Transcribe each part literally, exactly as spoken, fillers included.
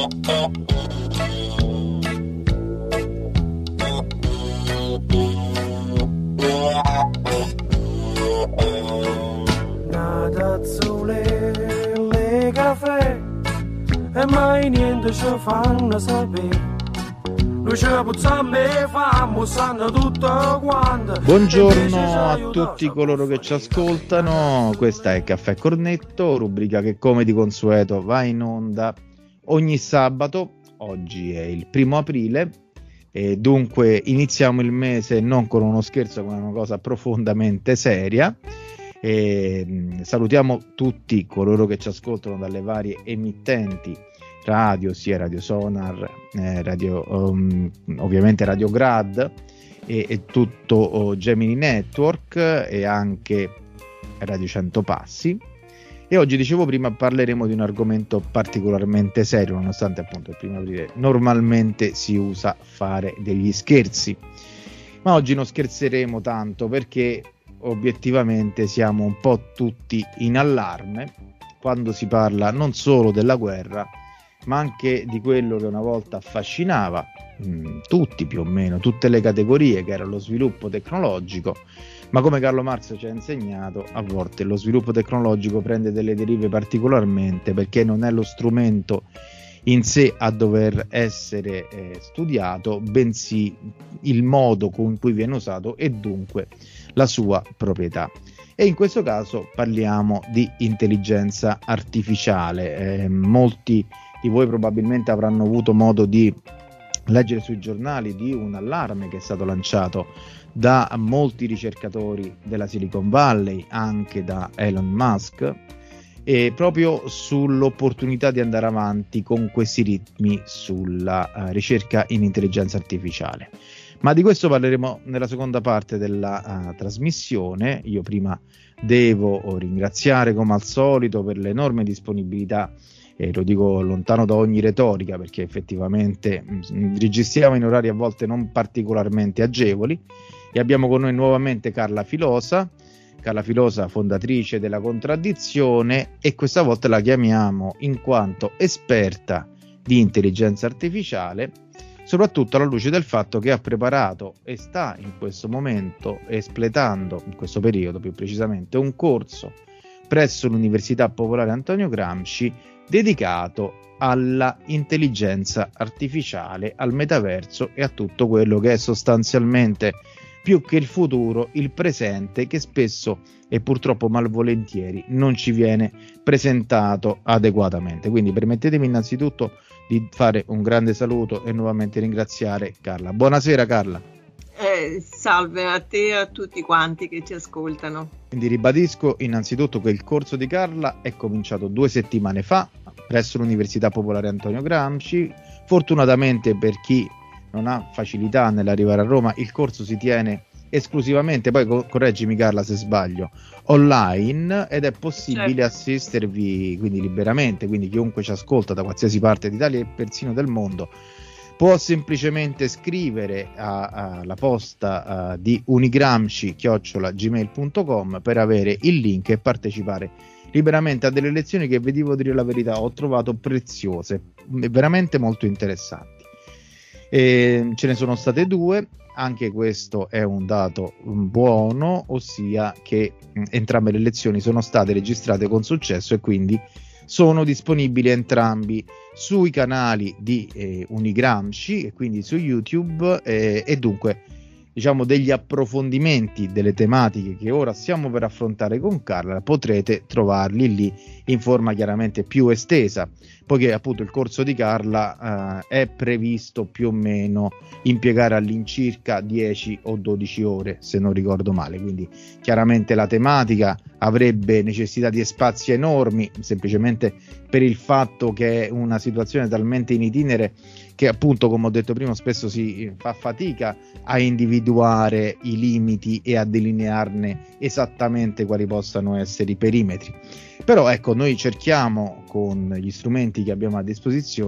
Nadazzole caffè e mai niente ci fanno sapere. Buongiorno a tutti coloro che ci ascoltano, questa è Caffè Cornetto, rubrica che come di consueto va in onda ogni sabato. Oggi è il primo aprile e dunque iniziamo il mese non con uno scherzo, ma una cosa profondamente seria. E salutiamo tutti coloro che ci ascoltano dalle varie emittenti radio, sia Radio Sonar, eh, radio, um, ovviamente Radio Grad e, e tutto oh, Gemini Network e anche Radio Cento Passi. E oggi, dicevo prima, parleremo di un argomento particolarmente serio, nonostante appunto il primo aprile normalmente si usa fare degli scherzi, ma oggi non scherzeremo tanto perché obiettivamente siamo un po' tutti in allarme quando si parla non solo della guerra, ma anche di quello che una volta affascinava mh, tutti più o meno, tutte le categorie, che era lo sviluppo tecnologico. Ma come Carlo Marx ci ha insegnato, a volte lo sviluppo tecnologico prende delle derive particolarmente, perché non è lo strumento in sé a dover essere eh, studiato, bensì il modo con cui viene usato e dunque la sua proprietà. E in questo caso parliamo di intelligenza artificiale. Eh, molti di voi probabilmente avranno avuto modo di leggere sui giornali di un allarme che è stato lanciato da molti ricercatori della Silicon Valley, anche da Elon Musk, e proprio sull'opportunità di andare avanti con questi ritmi sulla uh, ricerca in intelligenza artificiale. Ma di questo parleremo nella seconda parte della uh, trasmissione. Io prima devo ringraziare come al solito per l'enorme disponibilità, e lo dico lontano da ogni retorica, perché effettivamente mh, registriamo in orari a volte non particolarmente agevoli, e abbiamo con noi nuovamente Carla Filosa, Carla Filosa, fondatrice della Contraddizione, e questa volta la chiamiamo in quanto esperta di intelligenza artificiale, soprattutto alla luce del fatto che ha preparato e sta in questo momento espletando, in questo periodo più precisamente, un corso presso l'Università Popolare Antonio Gramsci dedicato alla intelligenza artificiale, al metaverso e a tutto quello che è sostanzialmente, più che il futuro, il presente, che spesso e purtroppo malvolentieri non ci viene presentato adeguatamente. Quindi permettetemi innanzitutto di fare un grande saluto e nuovamente ringraziare Carla. Buonasera Carla. Eh, salve a te e a tutti quanti che ci ascoltano. Quindi ribadisco innanzitutto che il corso di Carla è cominciato due settimane fa presso l'Università Popolare Antonio Gramsci. Fortunatamente per chi non ha facilità nell'arrivare a Roma, il corso si tiene esclusivamente, poi co- correggimi Carla se sbaglio, online, ed è possibile certo. assistervi quindi liberamente, quindi chiunque ci ascolta da qualsiasi parte d'Italia e persino del mondo può semplicemente scrivere alla posta uh, di unigramsci chiocciola gmail punto com per avere il link e partecipare liberamente a delle lezioni che, vi devo dire la verità, ho trovato preziose, veramente molto interessanti. E ce ne sono state due, anche questo è un dato buono, ossia che mh, entrambe le lezioni sono state registrate con successo e quindi sono disponibili entrambi sui canali di eh, Unigramsci e quindi su YouTube, eh, e dunque diciamo degli approfondimenti delle tematiche che ora stiamo per affrontare con Carla potrete trovarli lì in forma chiaramente più estesa, poiché appunto il corso di Carla eh, è previsto più o meno impiegare all'incirca dieci o dodici ore, se non ricordo male, quindi chiaramente la tematica avrebbe necessità di spazi enormi, semplicemente per il fatto che è una situazione talmente in itinere che appunto, come ho detto prima, spesso si fa fatica a individuare i limiti e a delinearne esattamente quali possano essere i perimetri. Però ecco, noi cerchiamo con gli strumenti che abbiamo a disposizione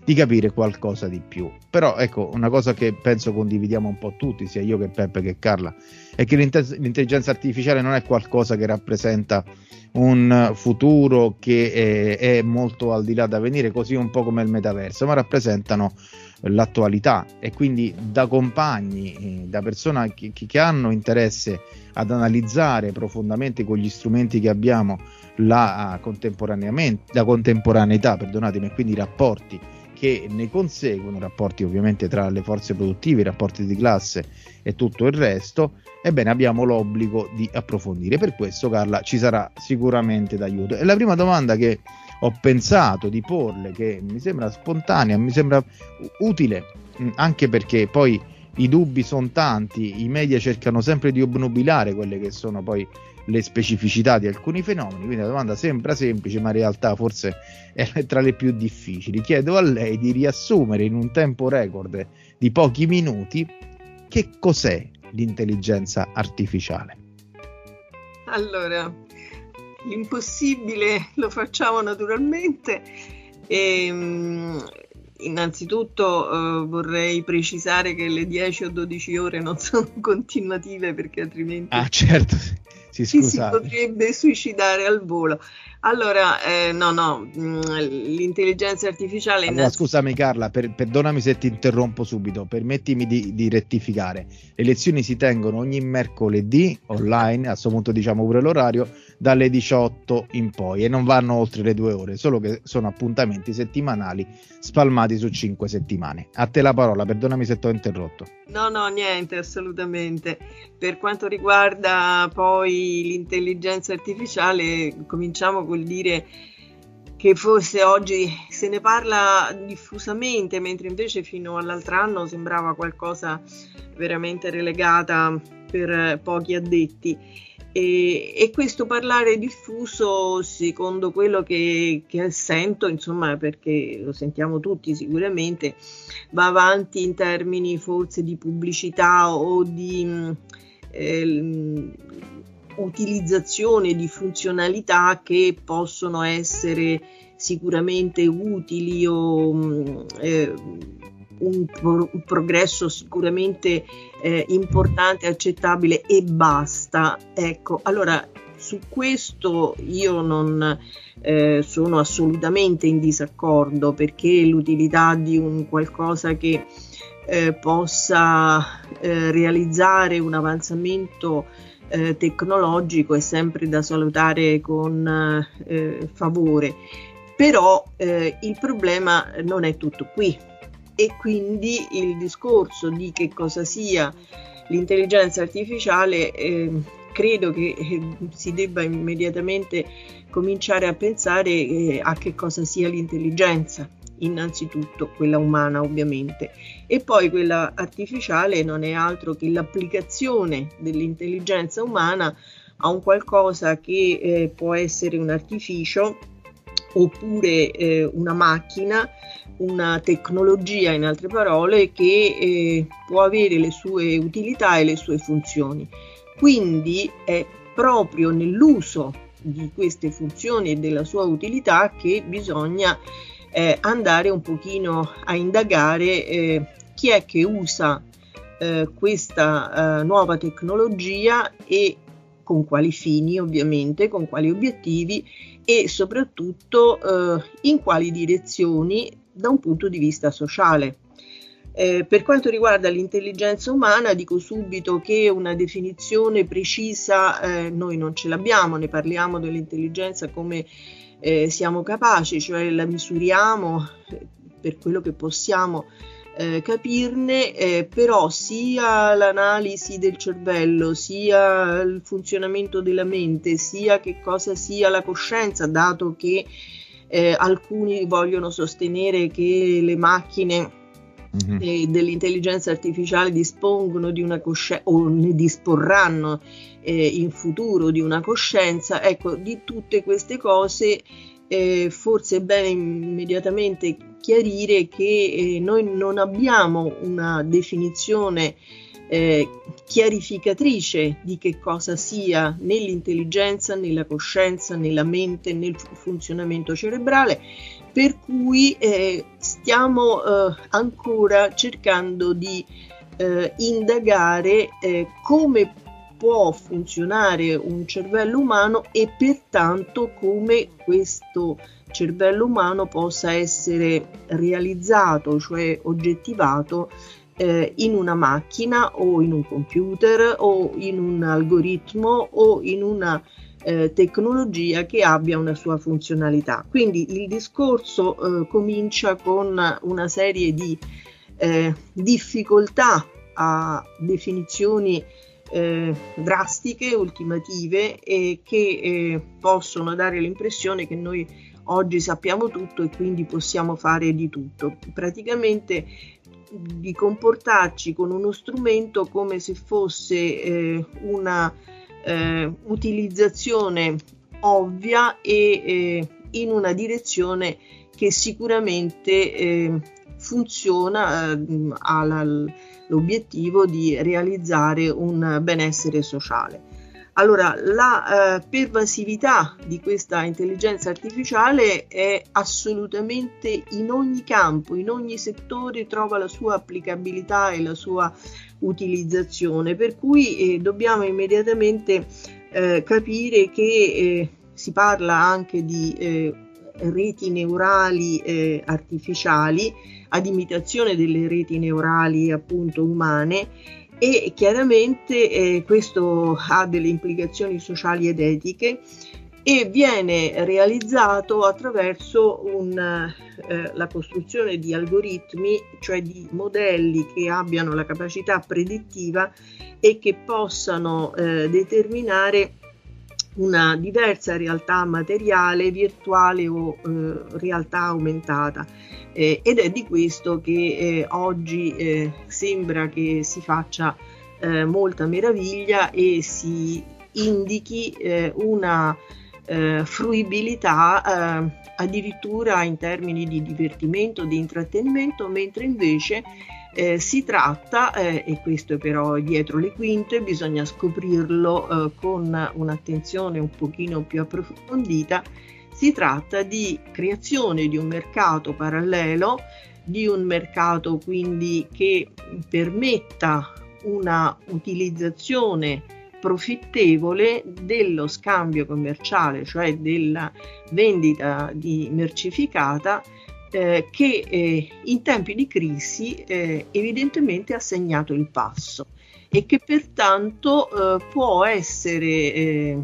di capire qualcosa di più. Però ecco, una cosa che penso condividiamo un po' tutti, sia io che Peppe che Carla, è che l'intelligenza artificiale non è qualcosa che rappresenta un futuro che è, è molto al di là da venire, così un po' come il metaverso, ma rappresentano l'attualità, e quindi da compagni, da persone che, che hanno interesse ad analizzare profondamente con gli strumenti che abbiamo la contemporaneamente la contemporaneità, perdonatemi, e quindi i rapporti che ne conseguono, rapporti ovviamente tra le forze produttive, i rapporti di classe e tutto il resto, ebbene abbiamo l'obbligo di approfondire. Per questo, Carla, ci sarà sicuramente d'aiuto. E la prima domanda che ho pensato di porle, che mi sembra spontanea, mi sembra utile, anche perché poi i dubbi sono tanti, i media cercano sempre di obnubilare quelle che sono poi le specificità di alcuni fenomeni, quindi la domanda sembra semplice, ma in realtà forse è tra le più difficili. Chiedo a lei di riassumere in un tempo record di pochi minuti che cos'è l'intelligenza artificiale. Allora, l'impossibile lo facciamo naturalmente. E, um, innanzitutto uh, vorrei precisare che le dieci o dodici ore non sono continuative, perché altrimenti ah certo si, ci si potrebbe suicidare al volo. Allora, eh, no, no, l'intelligenza artificiale... Allora, scusami Carla, per, perdonami se ti interrompo subito, permettimi di, di rettificare. Le lezioni si tengono ogni mercoledì online, a questo punto diciamo pure l'orario, dalle diciotto in poi, e non vanno oltre le due ore, solo che sono appuntamenti settimanali spalmati su cinque settimane. A te la parola, perdonami se ti ho interrotto. No, no, niente, assolutamente. Per quanto riguarda poi l'intelligenza artificiale, cominciamo col dire che forse oggi se ne parla diffusamente, mentre invece fino all'altro anno sembrava qualcosa veramente relegata per pochi addetti. E, e questo parlare diffuso, secondo quello che, che sento, insomma, perché lo sentiamo tutti sicuramente, va avanti in termini forse di pubblicità o di eh, utilizzazione di funzionalità che possono essere sicuramente utili o eh, un, pro- un progresso sicuramente eh, importante, accettabile, e basta. Ecco, allora su questo io non eh, sono assolutamente in disaccordo, perché l'utilità di un qualcosa che eh, possa eh, realizzare un avanzamento eh, tecnologico è sempre da salutare con eh, favore, però eh, il problema non è tutto qui. E quindi il discorso di che cosa sia l'intelligenza artificiale, eh, credo che eh, si debba immediatamente cominciare a pensare eh, a che cosa sia l'intelligenza, innanzitutto quella umana ovviamente, e poi quella artificiale non è altro che l'applicazione dell'intelligenza umana a un qualcosa che eh, può essere un artificio oppure eh, una macchina, una tecnologia, in altre parole, che eh, può avere le sue utilità e le sue funzioni. Quindi è proprio nell'uso di queste funzioni e della sua utilità che bisogna eh, andare un pochino a indagare eh, chi è che usa eh, questa eh, nuova tecnologia e con quali fini, ovviamente, con quali obiettivi, e soprattutto eh, in quali direzioni da un punto di vista sociale. Eh, per quanto riguarda l'intelligenza umana, dico subito che una definizione precisa eh, noi non ce l'abbiamo, ne parliamo dell'intelligenza come eh, siamo capaci, cioè la misuriamo eh, per quello che possiamo eh, capirne, eh, però sia l'analisi del cervello, sia il funzionamento della mente, sia che cosa sia la coscienza, dato che eh, alcuni vogliono sostenere che le macchine mm-hmm. eh, dell'intelligenza artificiale dispongono di una coscienza o ne disporranno eh, in futuro di una coscienza. Ecco, di tutte queste cose eh, forse è bene immediatamente chiarire che eh, noi non abbiamo una definizione eh, chiarificatrice di che cosa sia nell'intelligenza, nella coscienza, nella mente, nel funzionamento cerebrale, per cui eh, stiamo eh, ancora cercando di eh, indagare eh, come può funzionare un cervello umano e pertanto come questo cervello umano possa essere realizzato, cioè oggettivato eh, in una macchina o in un computer o in un algoritmo o in una eh, tecnologia che abbia una sua funzionalità. Quindi il discorso eh, comincia con una serie di eh, difficoltà a definizioni Eh, drastiche, ultimative e che eh, possono dare l'impressione che noi oggi sappiamo tutto e quindi possiamo fare di tutto. Praticamente di comportarci con uno strumento come se fosse eh, una eh, utilizzazione ovvia e eh, in una direzione che sicuramente eh, funziona, eh, ha la, l'obiettivo di realizzare un benessere sociale. Allora, la eh, pervasività di questa intelligenza artificiale è assolutamente in ogni campo, in ogni settore trova la sua applicabilità e la sua utilizzazione, per cui eh, dobbiamo immediatamente eh, capire che eh, si parla anche di eh, reti neurali eh, artificiali ad imitazione delle reti neurali appunto umane e chiaramente eh, questo ha delle implicazioni sociali ed etiche e viene realizzato attraverso un, eh, la costruzione di algoritmi, cioè di modelli che abbiano la capacità predittiva e che possano eh, determinare una diversa realtà materiale, virtuale o eh, realtà aumentata. Eh, ed è di questo che eh, oggi eh, sembra che si faccia eh, molta meraviglia e si indichi eh, una eh, fruibilità eh, addirittura in termini di divertimento, di intrattenimento, mentre invece Eh, si tratta, eh, e questo però è dietro le quinte, bisogna scoprirlo eh, con un'attenzione un pochino più approfondita, si tratta di creazione di un mercato parallelo, di un mercato quindi che permetta una utilizzazione profittevole dello scambio commerciale, cioè della vendita di mercificata, Eh, che eh, in tempi di crisi eh, evidentemente ha segnato il passo e che pertanto eh, può essere eh,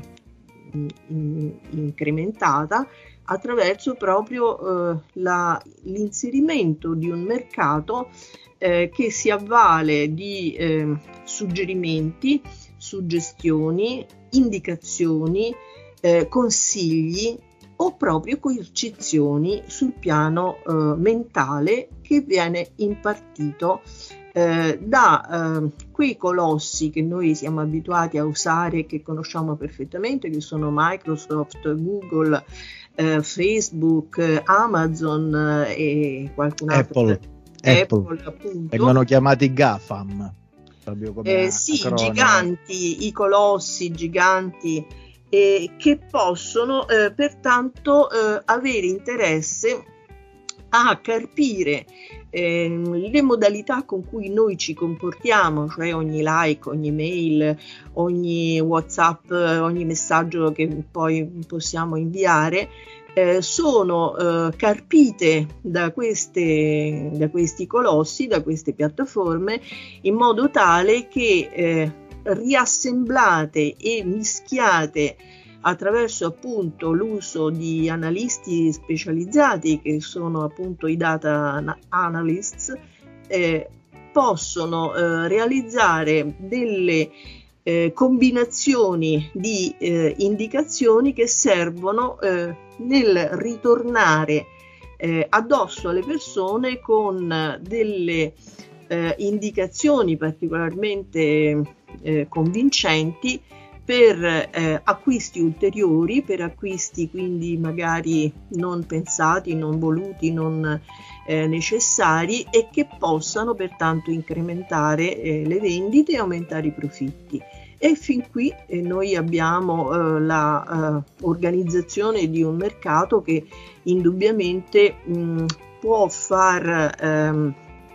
in, incrementata attraverso proprio eh, la, l'inserimento di un mercato eh, che si avvale di eh, suggerimenti, suggestioni, indicazioni, eh, consigli o proprio coercizioni sul piano eh, mentale che viene impartito eh, da eh, quei colossi che noi siamo abituati a usare, che conosciamo perfettamente, che sono Microsoft, Google, eh, Facebook, Amazon eh, e qualcun altro. Apple, Apple, Apple. Appunto. Vengono chiamati GAFAM. Come eh, sì, acronimo. giganti, i colossi giganti eh, che possono eh, pertanto eh, avere interesse a carpire eh, le modalità con cui noi ci comportiamo, cioè ogni like, ogni mail, ogni WhatsApp, ogni messaggio che poi possiamo inviare, eh, sono eh, carpite da, queste, da questi colossi, da queste piattaforme, in modo tale che eh, riassemblate e mischiate attraverso appunto l'uso di analisti specializzati, che sono appunto i data analysts, eh, possono eh, realizzare delle eh, combinazioni di eh, indicazioni che servono eh, nel ritornare eh, addosso alle persone con delle eh, indicazioni particolarmente eh, convincenti, per eh, acquisti ulteriori, per acquisti quindi magari non pensati, non voluti, non eh, necessari, e che possano pertanto incrementare eh, le vendite e aumentare i profitti. E fin qui eh, noi abbiamo eh, la eh, organizzazione di un mercato che indubbiamente mh, può far ehm,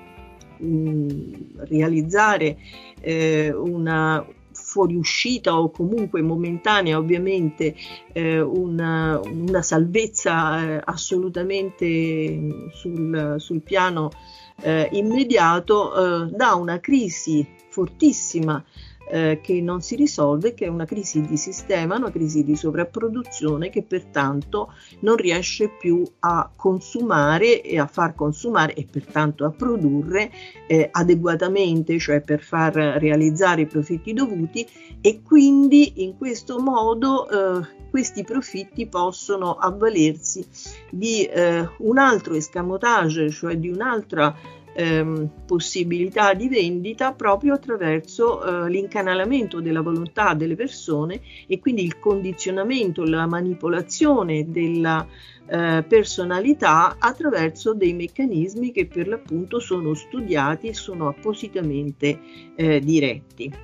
mh, realizzare eh, una fuoriuscita o comunque momentanea, ovviamente eh, una, una salvezza eh, assolutamente sul, sul piano eh, immediato eh, da una crisi fortissima eh, che non si risolve, che è una crisi di sistema, una crisi di sovrapproduzione che pertanto non riesce più a consumare e a far consumare e pertanto a produrre eh, adeguatamente, cioè per far realizzare i profitti dovuti, e quindi in questo modo eh, questi profitti possono avvalersi di eh, un altro escamotage, cioè di un'altra Ehm, possibilità di vendita proprio attraverso eh, l'incanalamento della volontà delle persone e quindi il condizionamento, la manipolazione della eh, personalità attraverso dei meccanismi che per l'appunto sono studiati e sono appositamente eh, diretti.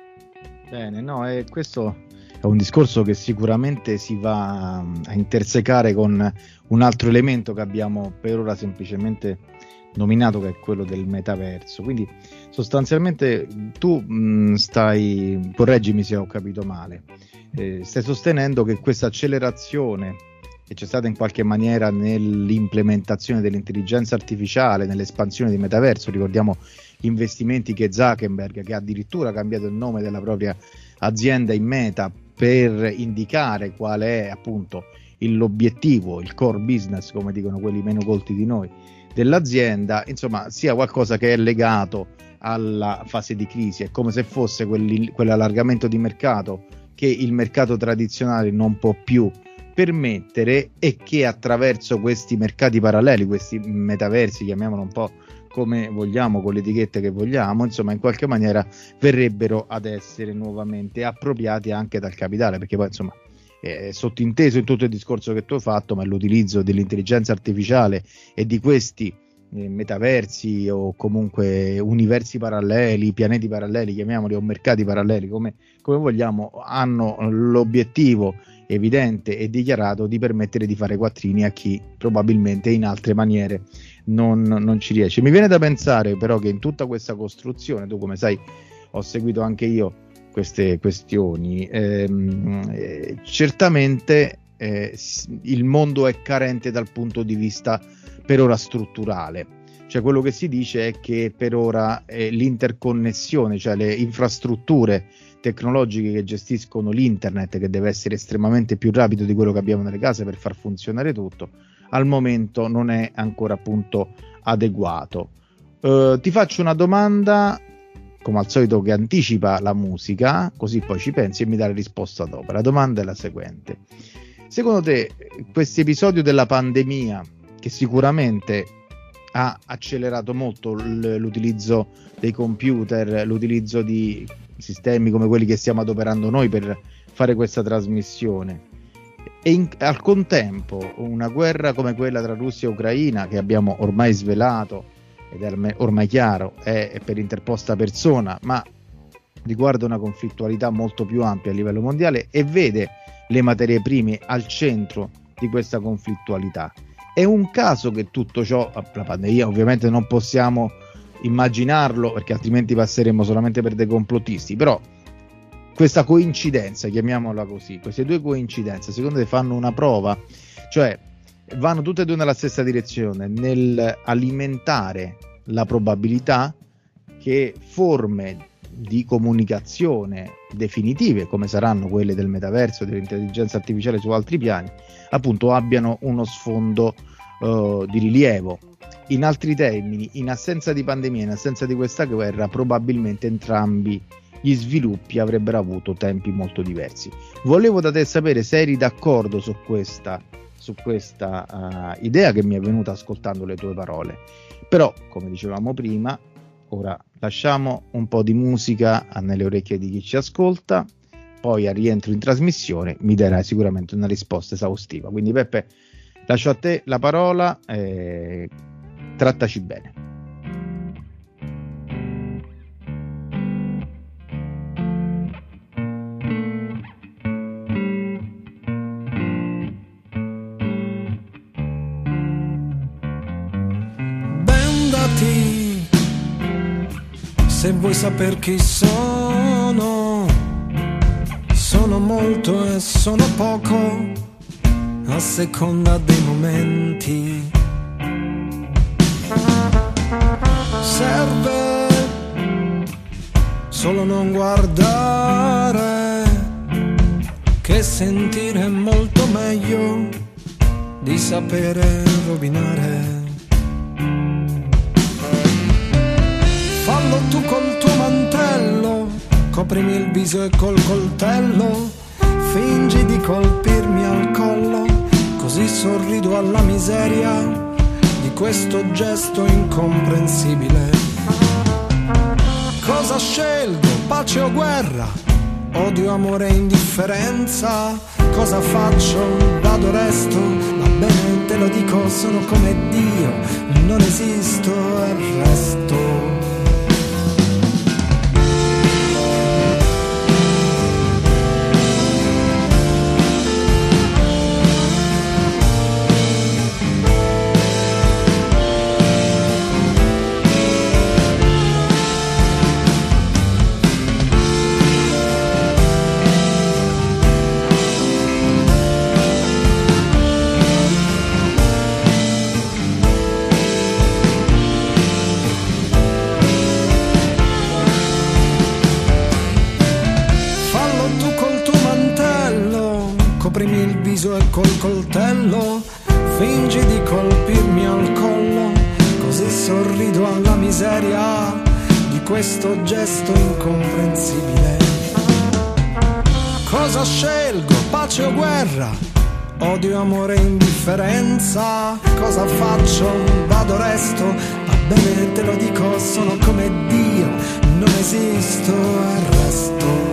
Bene, no, e questo è un discorso che sicuramente si va a intersecare con un altro elemento che abbiamo per ora semplicemente nominato, che è quello del metaverso. Quindi sostanzialmente tu mh, stai, correggimi se ho capito male, eh, stai sostenendo che questa accelerazione che c'è stata in qualche maniera nell'implementazione dell'intelligenza artificiale, nell'espansione di metaverso, ricordiamo gli investimenti che Zuckerberg, che ha addirittura cambiato il nome della propria azienda in Meta per indicare qual è appunto il, l'obiettivo, il core business, come dicono quelli meno colti di noi, dell'azienda, insomma sia qualcosa che è legato alla fase di crisi. È come se fosse quell'allargamento di mercato che il mercato tradizionale non può più permettere, e che attraverso questi mercati paralleli, questi metaversi, chiamiamolo un po' come vogliamo, con le etichette che vogliamo, insomma in qualche maniera verrebbero ad essere nuovamente appropriati anche dal capitale, perché poi insomma è sottinteso in tutto il discorso che tu hai fatto, ma l'utilizzo dell'intelligenza artificiale e di questi eh, metaversi o comunque universi paralleli, pianeti paralleli, chiamiamoli, o mercati paralleli, come, come vogliamo, hanno l'obiettivo evidente e dichiarato di permettere di fare quattrini a chi probabilmente in altre maniere non, non ci riesce. Mi viene da pensare però che in tutta questa costruzione, tu come sai ho seguito anche io queste questioni, ehm, eh, certamente eh, il mondo è carente dal punto di vista per ora strutturale, cioè quello che si dice è che per ora eh, l'interconnessione, cioè le infrastrutture tecnologiche che gestiscono l'internet, che deve essere estremamente più rapido di quello che abbiamo nelle case per far funzionare tutto, al momento non è ancora appunto adeguato. Uh, ti faccio una domanda, come al solito, che anticipa la musica, così poi ci pensi e mi dai la risposta dopo. La domanda è la seguente: secondo te questo episodio della pandemia, che sicuramente ha accelerato molto l- l'utilizzo dei computer, l'utilizzo di sistemi come quelli che stiamo adoperando noi per fare questa trasmissione, e in, al contempo una guerra come quella tra Russia e Ucraina, che abbiamo ormai svelato ed è ormai chiaro è, è per interposta persona, ma riguarda una conflittualità molto più ampia a livello mondiale e vede le materie prime al centro di questa conflittualità. È un caso che tutto ciò, la pandemia ovviamente non possiamo immaginarlo perché altrimenti passeremmo solamente per dei complottisti, però questa coincidenza, chiamiamola così, queste due coincidenze secondo te fanno una prova, cioè vanno tutte e due nella stessa direzione, nel alimentare la probabilità che forme di comunicazione definitive, come saranno quelle del metaverso, dell'intelligenza artificiale su altri piani, appunto abbiano uno sfondo uh, di rilievo. In altri termini, in assenza di pandemia, in assenza di questa guerra, probabilmente entrambi gli sviluppi avrebbero avuto tempi molto diversi. Volevo da te sapere se eri d'accordo su questa su questa uh, idea che mi è venuta ascoltando le tue parole. Però, come dicevamo prima, ora lasciamo un po' di musica nelle orecchie di chi ci ascolta, poi al rientro in trasmissione mi darai sicuramente una risposta esaustiva. Quindi Peppe, lascio a te la parola, eh, trattaci bene. Bendati, se vuoi saper chi sono, sono molto e sono poco, a seconda dei momenti. Serve solo non guardare, che sentire è molto meglio di sapere rovinare. Fallo tu col tuo mantello, coprimi il viso e col coltello, fingi di colpirmi al collo, così sorrido alla miseria di questo gesto incomprensibile. Cosa scelgo, pace o guerra? Odio, amore e indifferenza? Cosa faccio, vado, resto? Va bene, te lo dico, sono come Dio, non esisto e resto. Coprimi il viso e col coltello, fingi di colpirmi al collo, così sorrido alla miseria di questo gesto incomprensibile. Cosa scelgo, pace o guerra? Odio, amore e indifferenza? Cosa faccio, vado, resto? Va bene, te lo dico, sono come Dio, non esisto e resto.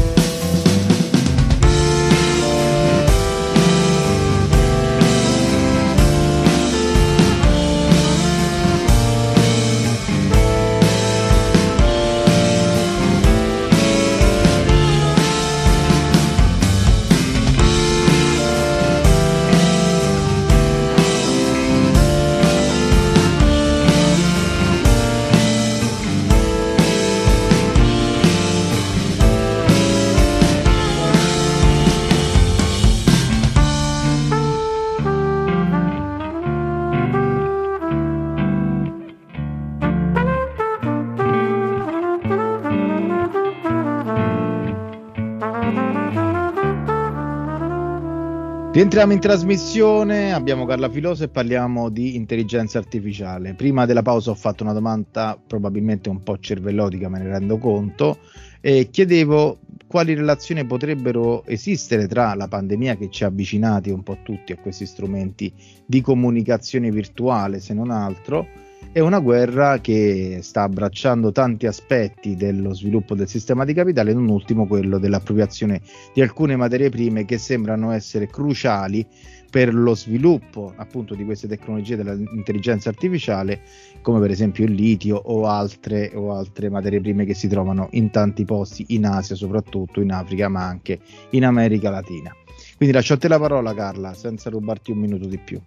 Rientriamo in trasmissione, abbiamo Carla Filosa e parliamo di intelligenza artificiale. Prima della pausa ho fatto una domanda probabilmente un po' cervellotica, me ne rendo conto, e chiedevo quali relazioni potrebbero esistere tra la pandemia che ci ha avvicinati un po' tutti a questi strumenti di comunicazione virtuale, se non altro, e una guerra che sta abbracciando tanti aspetti dello sviluppo del sistema di capitale, non ultimo quello dell'appropriazione di alcune materie prime che sembrano essere cruciali per lo sviluppo appunto di queste tecnologie dell'intelligenza artificiale, come per esempio il litio o altre, o altre materie prime che si trovano in tanti posti, in Asia soprattutto, in Africa, ma anche in America Latina. Quindi lascio a te la parola, Carla, senza rubarti un minuto di più.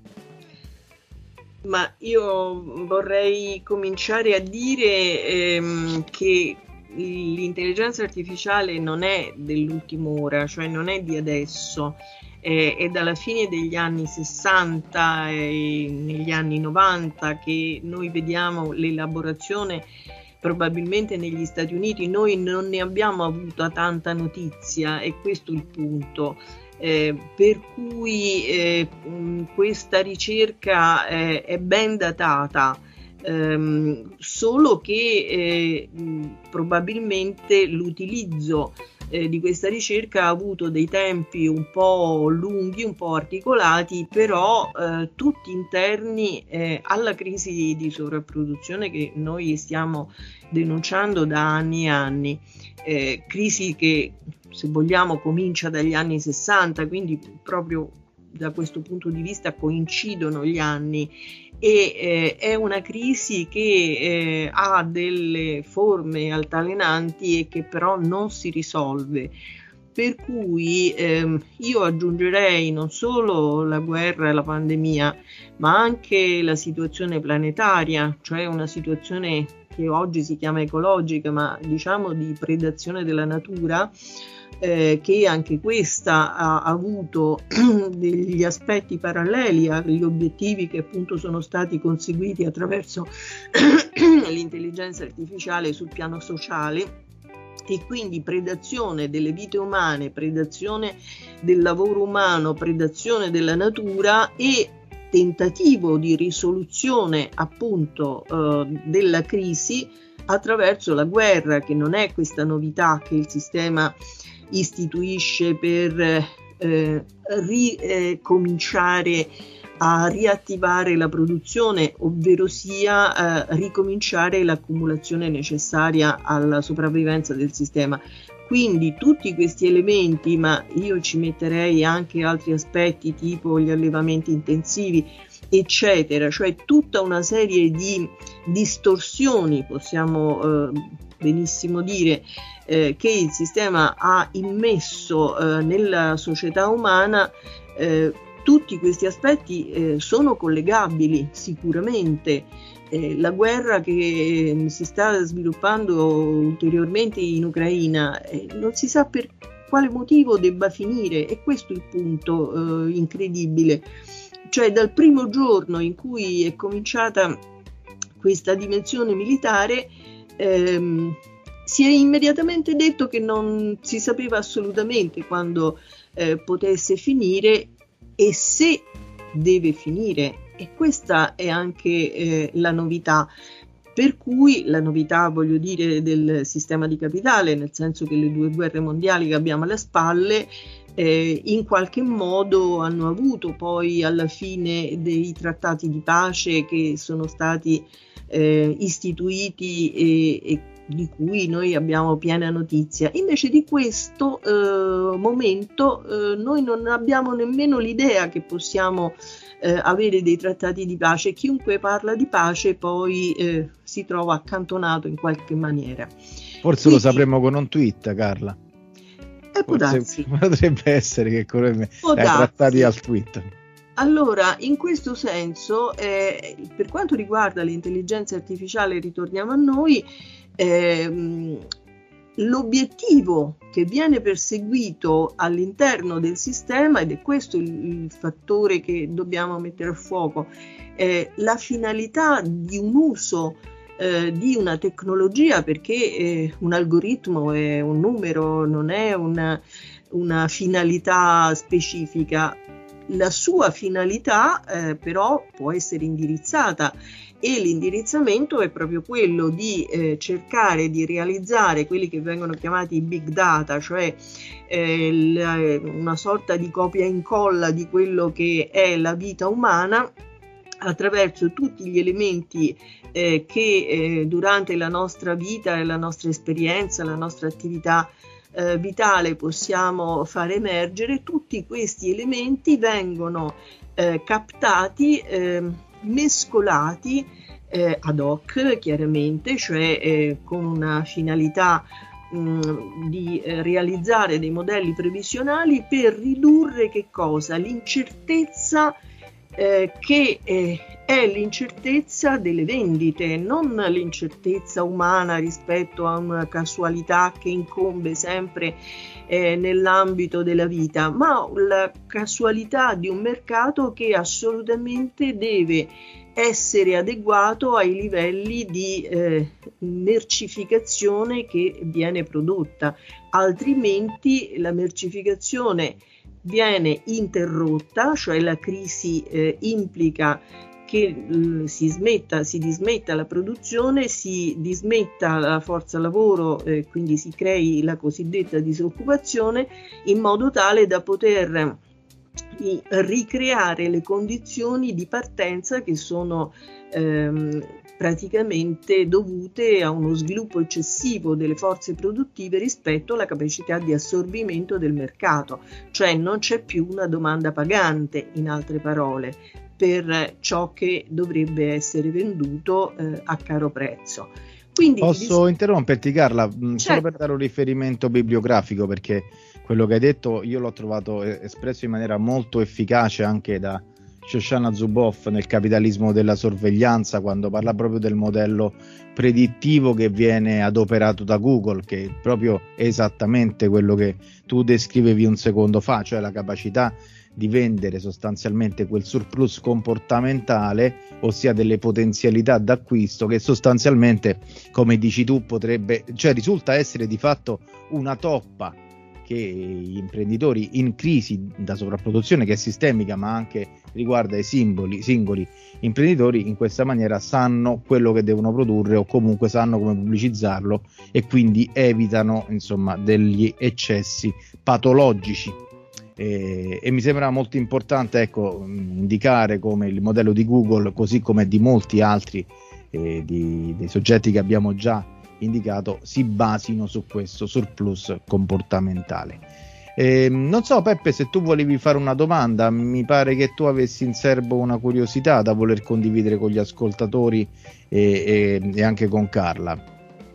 Ma io vorrei cominciare a dire ehm, che l'intelligenza artificiale non è dell'ultima ora, cioè non è di adesso, eh, è dalla fine degli anni sessanta e negli anni novanta che noi vediamo l'elaborazione probabilmente negli Stati Uniti. Noi non ne abbiamo avuta tanta notizia, e questo è il punto. Eh, per cui eh, questa ricerca eh, è ben datata, ehm, solo che eh, probabilmente l'utilizzo eh, di questa ricerca ha avuto dei tempi un po' lunghi, un po' articolati, però eh, tutti interni eh, alla crisi di sovrapproduzione che noi stiamo denunciando da anni e anni, eh, crisi che, se vogliamo, comincia dagli anni sessanta, quindi proprio da questo punto di vista coincidono gli anni, e eh, è una crisi che eh, ha delle forme altalenanti e che però non si risolve. Per cui ehm, io aggiungerei non solo la guerra e la pandemia, ma anche la situazione planetaria, cioè una situazione che oggi si chiama ecologica, ma diciamo di predazione della natura, eh, che anche questa ha avuto degli aspetti paralleli agli obiettivi che appunto sono stati conseguiti attraverso l'intelligenza artificiale sul piano sociale. E quindi predazione delle vite umane, predazione del lavoro umano, predazione della natura e tentativo di risoluzione appunto eh, della crisi attraverso la guerra, che non è questa novità che il sistema istituisce per eh, ricominciare eh, a riattivare la produzione, ovvero sia eh, ricominciare l'accumulazione necessaria alla sopravvivenza del sistema. Quindi tutti questi elementi, ma io ci metterei anche altri aspetti tipo gli allevamenti intensivi, eccetera, cioè tutta una serie di distorsioni, possiamo eh, benissimo dire, eh, che il sistema ha immesso eh, nella società umana. eh, Tutti questi aspetti eh, sono collegabili sicuramente. Eh, la guerra che eh, si sta sviluppando ulteriormente in Ucraina eh, non si sa per quale motivo debba finire, e questo è il punto eh, incredibile. Cioè, dal primo giorno in cui è cominciata questa dimensione militare ehm, si è immediatamente detto che non si sapeva assolutamente quando eh, potesse finire e se deve finire, e questa è anche eh, la novità, per cui la novità, voglio dire, del sistema di capitale, nel senso che le due guerre mondiali che abbiamo alle spalle eh, in qualche modo hanno avuto poi alla fine dei trattati di pace che sono stati eh, istituiti e, e di cui noi abbiamo piena notizia. Invece di questo eh, momento eh, noi non abbiamo nemmeno l'idea che possiamo eh, avere dei trattati di pace. Chiunque parla di pace poi eh, si trova accantonato in qualche maniera. Forse Quindi, lo sapremo con un tweet, Carla. E può darsi. Potrebbe essere che con me hai trattati al tweet. Allora, in questo senso, eh, per quanto riguarda l'intelligenza artificiale, ritorniamo a noi. Eh, l'obiettivo che viene perseguito all'interno del sistema, ed è questo il, il fattore che dobbiamo mettere a fuoco, è la finalità di un uso eh, di una tecnologia, perché eh, un algoritmo è un numero, non è una, una finalità specifica. La sua finalità eh, però può essere indirizzata, e l'indirizzamento è proprio quello di eh, cercare di realizzare quelli che vengono chiamati big data, cioè eh, la, una sorta di copia e incolla di quello che è la vita umana attraverso tutti gli elementi eh, che eh, durante la nostra vita, la nostra esperienza, la nostra attività eh, vitale possiamo far emergere. Tutti questi elementi vengono eh, captati, eh, mescolati eh, ad hoc, chiaramente, cioè eh, con una finalità mh, di eh, realizzare dei modelli previsionali per ridurre che cosa? L'incertezza eh, che eh, è l'incertezza delle vendite, non l'incertezza umana rispetto a una casualità che incombe sempre eh, nell'ambito della vita, ma la casualità di un mercato che assolutamente deve essere adeguato ai livelli di eh, mercificazione che viene prodotta, altrimenti la mercificazione viene interrotta, cioè la crisi eh, implica che mh, si smetta, si dismetta la produzione, si dismetta la forza lavoro, eh, quindi si crei la cosiddetta disoccupazione, in modo tale da poter eh, ricreare le condizioni di partenza che sono ehm, praticamente dovute a uno sviluppo eccessivo delle forze produttive rispetto alla capacità di assorbimento del mercato, cioè non c'è più una domanda pagante, in altre parole, per ciò che dovrebbe essere venduto eh, a caro prezzo. Quindi, posso dis- interromperti, Carla, certo. Solo per dare un riferimento bibliografico, perché quello che hai detto io l'ho trovato espresso in maniera molto efficace anche da Shoshana Zuboff nel Capitalismo della sorveglianza, quando parla proprio del modello predittivo che viene adoperato da Google, che è proprio esattamente quello che tu descrivevi un secondo fa, cioè la capacità di vendere sostanzialmente quel surplus comportamentale, ossia delle potenzialità d'acquisto che sostanzialmente, come dici tu, potrebbe, cioè risulta essere di fatto una toppa che gli imprenditori in crisi da sovrapproduzione, che è sistemica ma anche riguarda i simboli, singoli imprenditori, in questa maniera sanno quello che devono produrre o comunque sanno come pubblicizzarlo e quindi evitano insomma degli eccessi patologici. E, e mi sembra molto importante, ecco, indicare come il modello di Google, così come di molti altri eh, di, dei soggetti che abbiamo già indicato, si basino su questo surplus comportamentale. Eh, non so, Peppe, se tu volevi fare una domanda, mi pare che tu avessi in serbo una curiosità da voler condividere con gli ascoltatori e, e, e anche con Carla.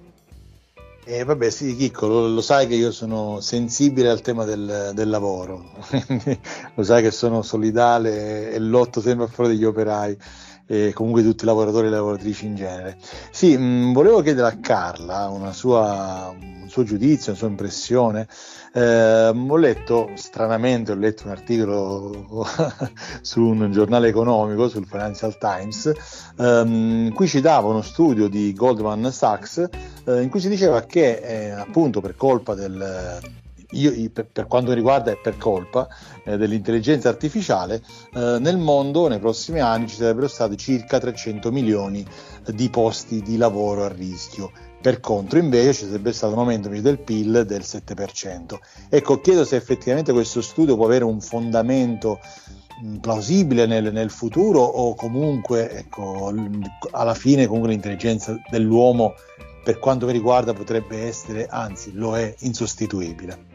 Eh, vabbè, sì, Chicco, lo, lo sai che io sono sensibile al tema del, del lavoro, lo sai che sono solidale e lotto sempre a favore degli operai e comunque tutti i lavoratori e le lavoratrici in genere. Sì, mh, volevo chiedere a Carla una sua, un suo giudizio, una sua impressione. Eh, ho letto, stranamente, ho letto un articolo su un giornale economico, sul Financial Times, ehm, in cui citava uno studio di Goldman Sachs, eh, in cui si diceva che eh, appunto per colpa del Io, per, per quanto mi riguarda è per colpa eh, dell'intelligenza artificiale, eh, nel mondo nei prossimi anni ci sarebbero stati circa trecento milioni di posti di lavoro a rischio. Per contro invece ci sarebbe stato un aumento del P I L del sette per cento. Ecco, chiedo se effettivamente questo studio può avere un fondamento mh, plausibile nel, nel futuro, o comunque ecco, l- alla fine comunque l'intelligenza dell'uomo per quanto mi riguarda potrebbe essere, anzi lo è, insostituibile.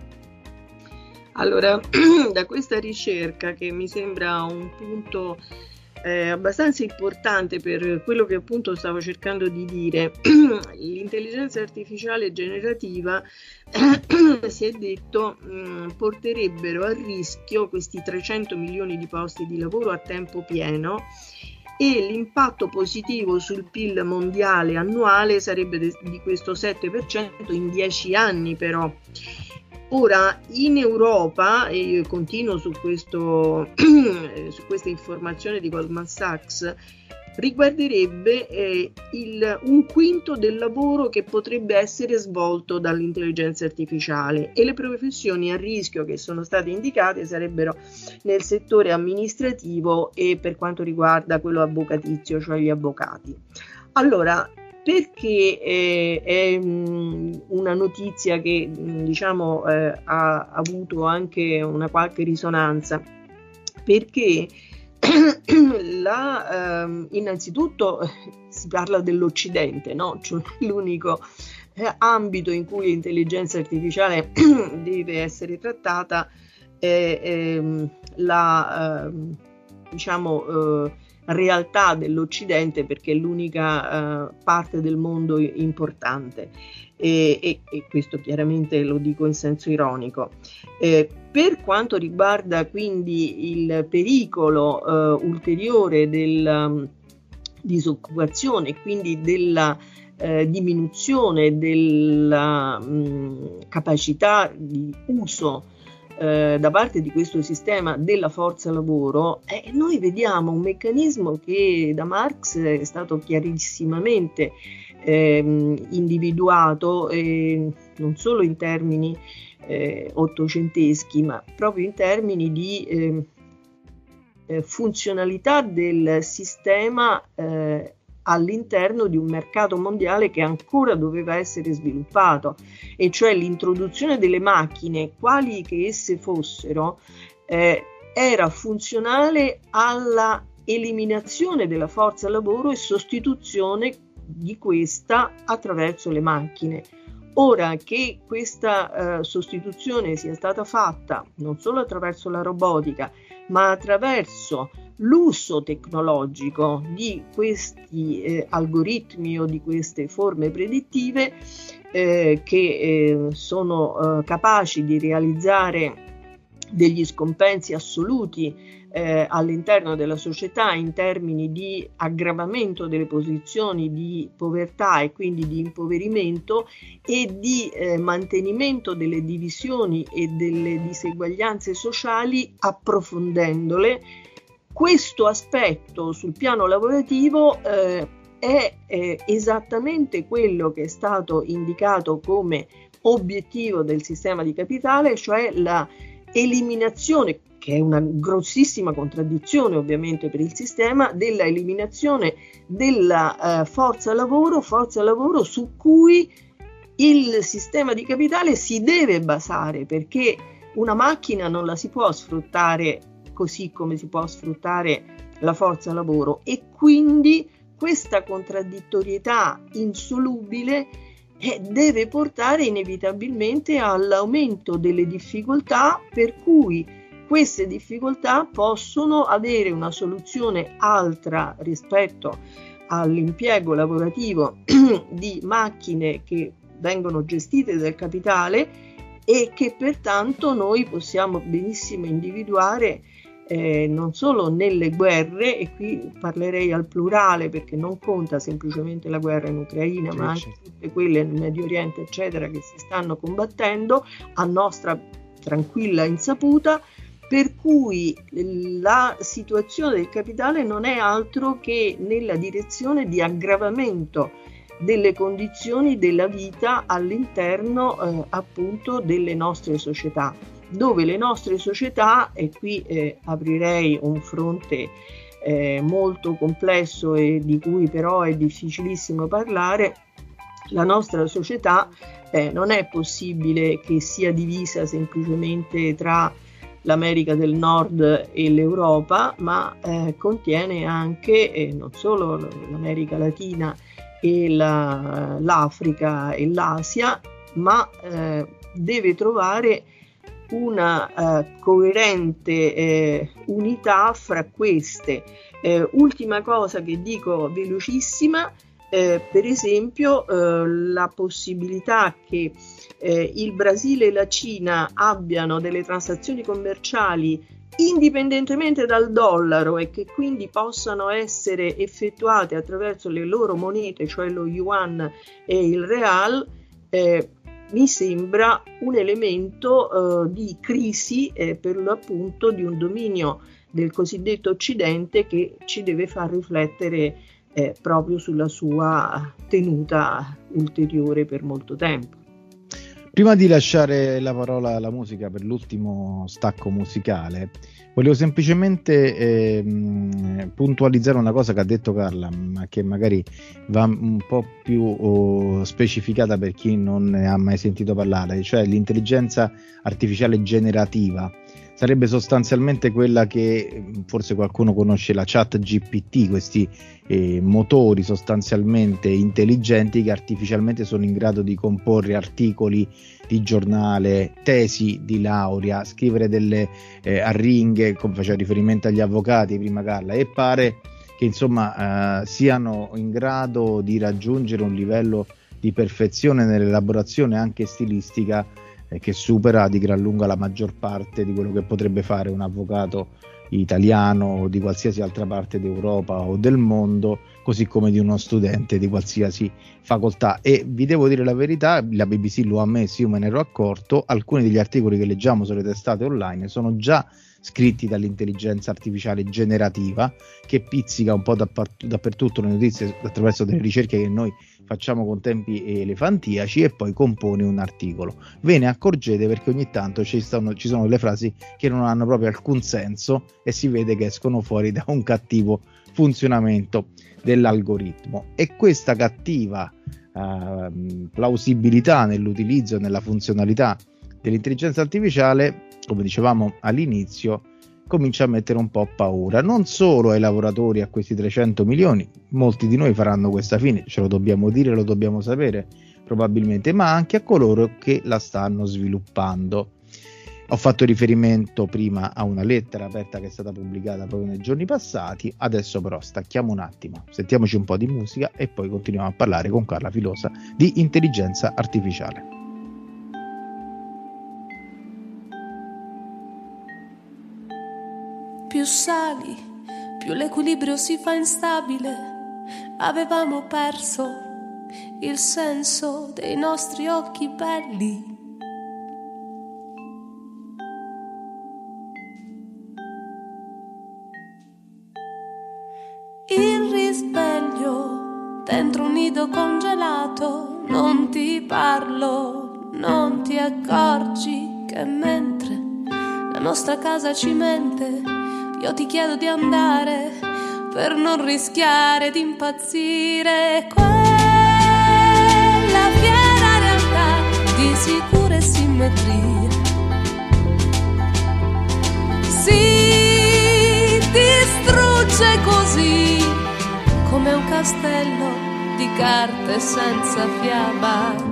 Allora, da questa ricerca, che mi sembra un punto eh, abbastanza importante per quello che appunto stavo cercando di dire, l'intelligenza artificiale generativa si è detto mh, porterebbero a rischio questi trecento milioni di posti di lavoro a tempo pieno, e l'impatto positivo sul P I L mondiale annuale sarebbe de- di questo sette per cento in dieci anni però. Ora, in Europa, e io continuo su, questo, su questa informazione di Goldman Sachs, riguarderebbe eh, il, un quinto del lavoro che potrebbe essere svolto dall'intelligenza artificiale, e le professioni a rischio che sono state indicate sarebbero nel settore amministrativo e per quanto riguarda quello avvocatizio, cioè gli avvocati. Allora, perché eh, è mh, una notizia che mh, diciamo eh, ha avuto anche una qualche risonanza? Perché la, ehm, innanzitutto si parla dell'Occidente, no? Cioè l'unico eh, ambito in cui l'intelligenza artificiale deve essere trattata è ehm, la ehm, diciamo eh, realtà dell'Occidente, perché è l'unica eh, parte del mondo importante, e, e, e questo chiaramente lo dico in senso ironico. Eh, per quanto riguarda quindi il pericolo eh, ulteriore della um, disoccupazione e quindi della eh, diminuzione della um, capacità di uso Eh, da parte di questo sistema della forza lavoro, eh, noi vediamo un meccanismo che da Marx è stato chiarissimamente eh, individuato, eh, non solo in termini eh, ottocenteschi, ma proprio in termini di eh, eh, funzionalità del sistema eh, all'interno di un mercato mondiale che ancora doveva essere sviluppato, e cioè l'introduzione delle macchine, quali che esse fossero, eh, era funzionale alla eliminazione della forza lavoro e sostituzione di questa attraverso le macchine. Ora che questa eh, sostituzione sia stata fatta non solo attraverso la robotica, ma attraverso l'uso tecnologico di questi eh, algoritmi o di queste forme predittive eh, che eh, sono eh, capaci di realizzare degli scompensi assoluti eh, all'interno della società in termini di aggravamento delle posizioni di povertà e quindi di impoverimento e di eh, mantenimento delle divisioni e delle diseguaglianze sociali, approfondendole. Questo aspetto sul piano lavorativo eh, è eh, esattamente quello che è stato indicato come obiettivo del sistema di capitale, cioè la eliminazione, che è una grossissima contraddizione ovviamente per il sistema, della eliminazione della uh, forza lavoro, forza lavoro su cui il sistema di capitale si deve basare, perché una macchina non la si può sfruttare così come si può sfruttare la forza lavoro, e quindi questa contraddittorietà insolubile eh, deve portare inevitabilmente all'aumento delle difficoltà, per cui queste difficoltà possono avere una soluzione altra rispetto all'impiego lavorativo di macchine che vengono gestite dal capitale e che pertanto noi possiamo benissimo individuare eh, non solo nelle guerre, e qui parlerei al plurale perché non conta semplicemente la guerra in Ucraina, ma anche tutte quelle nel Medio Oriente eccetera che si stanno combattendo a nostra tranquilla insaputa, per cui la situazione del capitale non è altro che nella direzione di aggravamento delle condizioni della vita all'interno eh, appunto delle nostre società, dove le nostre società, e qui eh, aprirei un fronte eh, molto complesso e di cui però è difficilissimo parlare, la nostra società eh, non è possibile che sia divisa semplicemente tra l'America del Nord e l'Europa, ma eh, contiene anche eh, non solo l'America Latina e la, l'Africa e l'Asia, ma eh, deve trovare una uh, coerente eh, unità fra queste. Eh, ultima cosa che dico velocissima, eh, per esempio eh, la possibilità che eh, il Brasile e la Cina abbiano delle transazioni commerciali indipendentemente dal dollaro e che quindi possano essere effettuate attraverso le loro monete, cioè lo yuan e il real, eh, mi sembra un elemento eh, di crisi eh, per l'appunto di un dominio del cosiddetto Occidente che ci deve far riflettere eh, proprio sulla sua tenuta ulteriore per molto tempo. Prima di lasciare la parola alla musica per l'ultimo stacco musicale, volevo semplicemente eh, puntualizzare una cosa che ha detto Carla, ma che magari va un po' più oh, specificata per chi non ne ha mai sentito parlare, cioè l'intelligenza artificiale generativa. Sarebbe sostanzialmente quella che forse qualcuno conosce, la Chat G P T, questi eh, motori sostanzialmente intelligenti che artificialmente sono in grado di comporre articoli di giornale, tesi di laurea, scrivere delle eh, arringhe, come faceva riferimento agli avvocati prima Carla, e pare che insomma eh, siano in grado di raggiungere un livello di perfezione nell'elaborazione anche stilistica che supera di gran lunga la maggior parte di quello che potrebbe fare un avvocato italiano o di qualsiasi altra parte d'Europa o del mondo, così come di uno studente di qualsiasi facoltà. E vi devo dire la verità, la B B C lo ha ammesso, io me ne ero accorto, alcuni degli articoli che leggiamo sulle testate online sono già scritti dall'intelligenza artificiale generativa, che pizzica un po' dappart- dappertutto le notizie attraverso delle ricerche che noi facciamo con tempi elefantiaci, e poi compone un articolo. Ve ne accorgete perché ogni tanto ci, stanno, ci sono delle frasi che non hanno proprio alcun senso e si vede che escono fuori da un cattivo funzionamento dell'algoritmo. E questa cattiva uh, plausibilità nell'utilizzo e nella funzionalità dell'intelligenza artificiale, come dicevamo all'inizio, comincia a mettere un po' paura, non solo ai lavoratori, a questi trecento milioni, molti di noi faranno questa fine, ce lo dobbiamo dire, lo dobbiamo sapere probabilmente, ma anche a coloro che la stanno sviluppando. Ho fatto riferimento prima a una lettera aperta che è stata pubblicata proprio nei giorni passati, adesso però stacchiamo un attimo, sentiamoci un po' di musica e poi continuiamo a parlare con Carla Filosa di intelligenza artificiale. Più sali, più l'equilibrio si fa instabile. Avevamo perso il senso dei nostri occhi belli. Il risveglio dentro un nido congelato. Non ti parlo, non ti accorgi che mentre la nostra casa ci mente, io ti chiedo di andare per non rischiare di impazzire. Quella fiera realtà di sicure simmetrie si distrugge così come un castello di carte senza fiaba.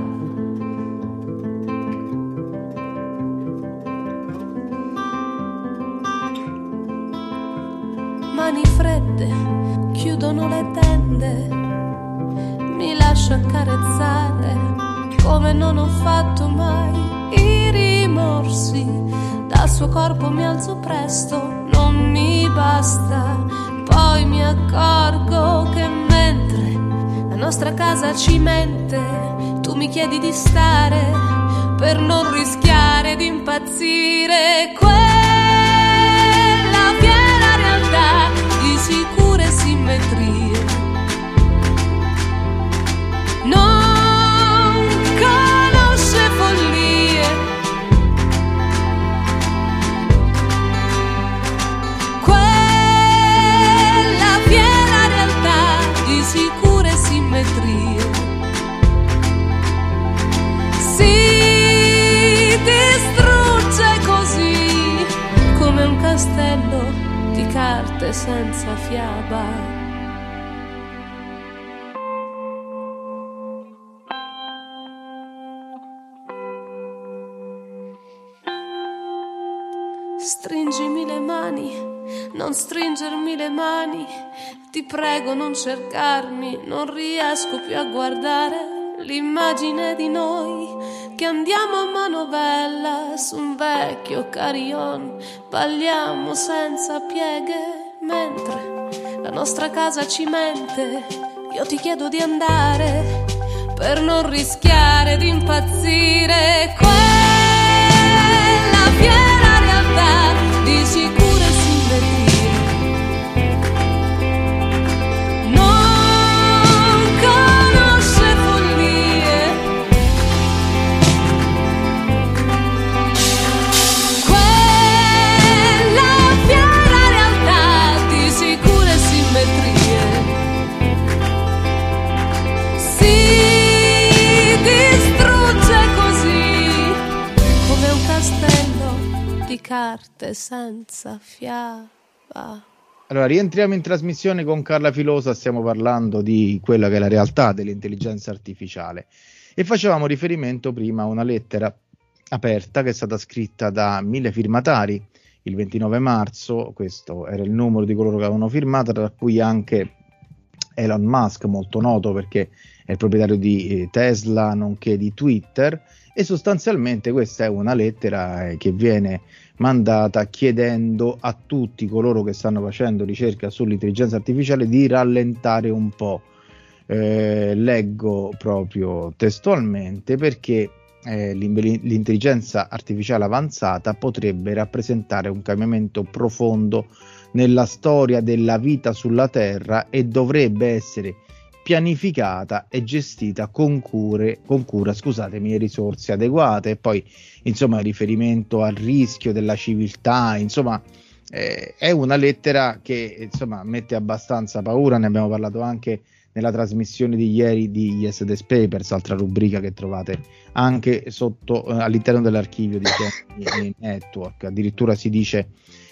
Mani fredde chiudono le tende, mi lascio accarezzare come non ho fatto mai. I rimorsi dal suo corpo mi alzo presto, non mi basta. Poi mi accorgo che mentre la nostra casa ci mente, tu mi chiedi di stare per non rischiare di impazzire. Quella fiera realtà di sicure simmetrie non conosce follie. Quella fiera realtà di sicure simmetrie si distrugge così come un castello di carte senza fiaba. Stringimi le mani, non stringermi le mani, ti prego non cercarmi, non riesco più a guardare l'immagine di noi che andiamo a manovella su un vecchio carillon, balliamo senza pieghe mentre la nostra casa ci mente. Io ti chiedo di andare per non rischiare di impazzire. Quella fiera realtà di sicure simmetrie non conosce follie. Quella fiera realtà di sicure simmetrie si distrugge così come un castello di carte senza fiaba. Allora, rientriamo in trasmissione con Carla Filosa, stiamo parlando di quella che è la realtà dell'intelligenza artificiale e facevamo riferimento prima a una lettera aperta che è stata scritta da mille firmatari il ventinove marzo, questo era il numero di coloro che avevano firmato, tra cui anche Elon Musk, molto noto perché è il proprietario di Tesla nonché di Twitter, e sostanzialmente questa è una lettera eh, che viene mandata chiedendo a tutti coloro che stanno facendo ricerca sull'intelligenza artificiale di rallentare un po'. Eh, leggo proprio testualmente perché eh, l'intelligenza artificiale avanzata potrebbe rappresentare un cambiamento profondo nella storia della vita sulla Terra e dovrebbe essere pianificata e gestita con, cure, con cura, scusatemi, e risorse adeguate. E poi, insomma, riferimento al rischio della civiltà, insomma, eh, è una lettera che, insomma, mette abbastanza paura. Ne abbiamo parlato anche nella trasmissione di ieri di Yes Desk Papers, altra rubrica che trovate anche sotto eh, all'interno dell'archivio di Gemini Network. Addirittura si dice,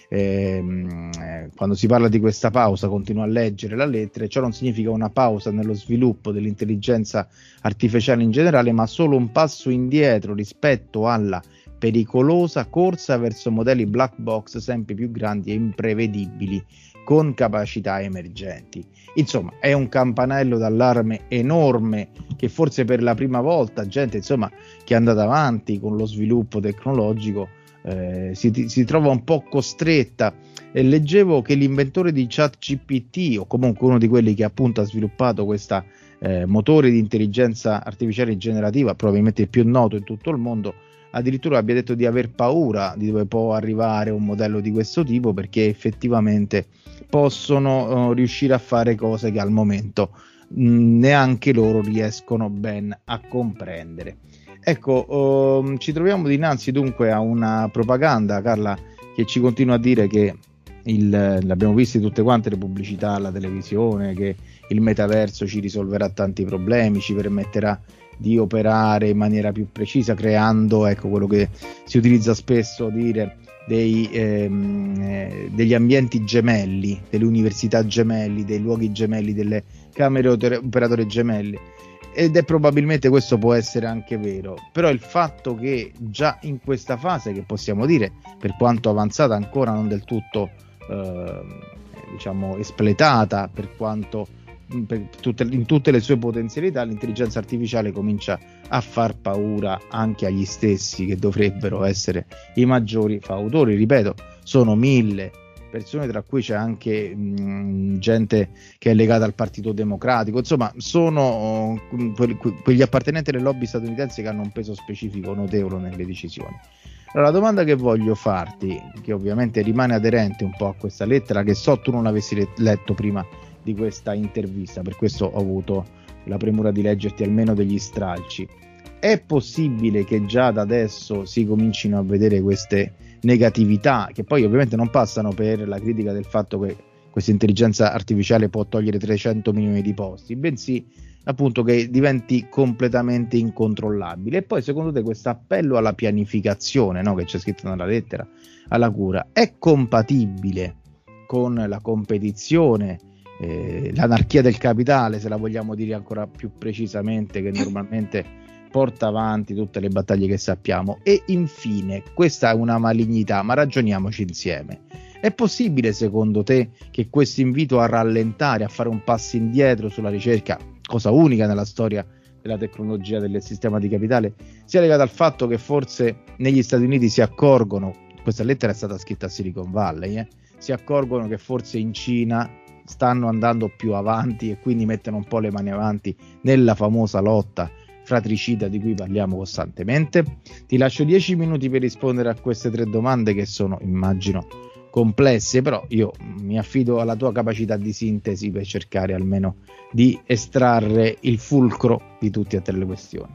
ehm, eh, quando si parla di questa pausa, continua a leggere la lettera, ciò non significa una pausa nello sviluppo dell'intelligenza artificiale in generale, ma solo un passo indietro rispetto alla pericolosa corsa verso modelli black box sempre più grandi e imprevedibili con capacità emergenti. Insomma, è un campanello d'allarme enorme che forse per la prima volta gente, insomma, che è andata avanti con lo sviluppo tecnologico eh, si, si trova un po' costretta. E leggevo che l'inventore di ChatGPT, o comunque uno di quelli che appunto ha sviluppato questa eh, motore di intelligenza artificiale generativa, probabilmente il più noto in tutto il mondo, addirittura abbia detto di aver paura di dove può arrivare un modello di questo tipo, perché effettivamente possono uh, riuscire a fare cose che al momento mh, neanche loro riescono ben a comprendere. Ecco, uh, ci troviamo dinanzi dunque a una propaganda, Carla, che ci continua a dire che il, l'abbiamo visto tutte quante le pubblicità alla televisione, che il metaverso ci risolverà tanti problemi, ci permetterà di operare in maniera più precisa, creando, ecco, quello che si utilizza spesso dire dei, ehm, eh, degli ambienti gemelli, delle università gemelli, dei luoghi gemelli, delle camere operatore gemelli, ed è probabilmente questo può essere anche vero, però il fatto che già in questa fase, che possiamo dire per quanto avanzata ancora non del tutto eh, diciamo espletata, per quanto per tutte, in tutte le sue potenzialità, l'intelligenza artificiale comincia a far paura anche agli stessi che dovrebbero essere i maggiori fautori. Ripeto, sono mille persone, tra cui c'è anche mh, gente che è legata al Partito Democratico, insomma sono uh, que- que- quegli appartenenti alle lobby statunitensi che hanno un peso specifico notevole nelle decisioni. Allora, la domanda che voglio farti, che ovviamente rimane aderente un po' a questa lettera, che so tu non l'avessi le- letto prima di questa intervista, per questo ho avuto la premura di leggerti almeno degli stralci: è possibile che già da adesso si comincino a vedere queste negatività, che poi ovviamente non passano per la critica del fatto che questa intelligenza artificiale può togliere trecento milioni di posti, bensì appunto che diventi completamente incontrollabile? E poi, secondo te, questo appello alla pianificazione, no, che c'è scritto nella lettera, alla cura, è compatibile con la competizione, eh, l'anarchia del capitale, se la vogliamo dire ancora più precisamente, che normalmente porta avanti tutte le battaglie che sappiamo? E infine, questa è una malignità, ma ragioniamoci insieme: è possibile secondo te che questo invito a rallentare, a fare un passo indietro sulla ricerca, cosa unica nella storia della tecnologia del sistema di capitale, sia legato al fatto che forse negli Stati Uniti si accorgono, questa lettera è stata scritta a Silicon Valley, eh, si accorgono che forse in Cina stanno andando più avanti e quindi mettono un po' le mani avanti nella famosa lotta fratricida di cui parliamo costantemente? Ti lascio dieci minuti per rispondere a queste tre domande, che sono, immagino, complesse, però io mi affido alla tua capacità di sintesi per cercare almeno di estrarre il fulcro di tutte e tre le questioni.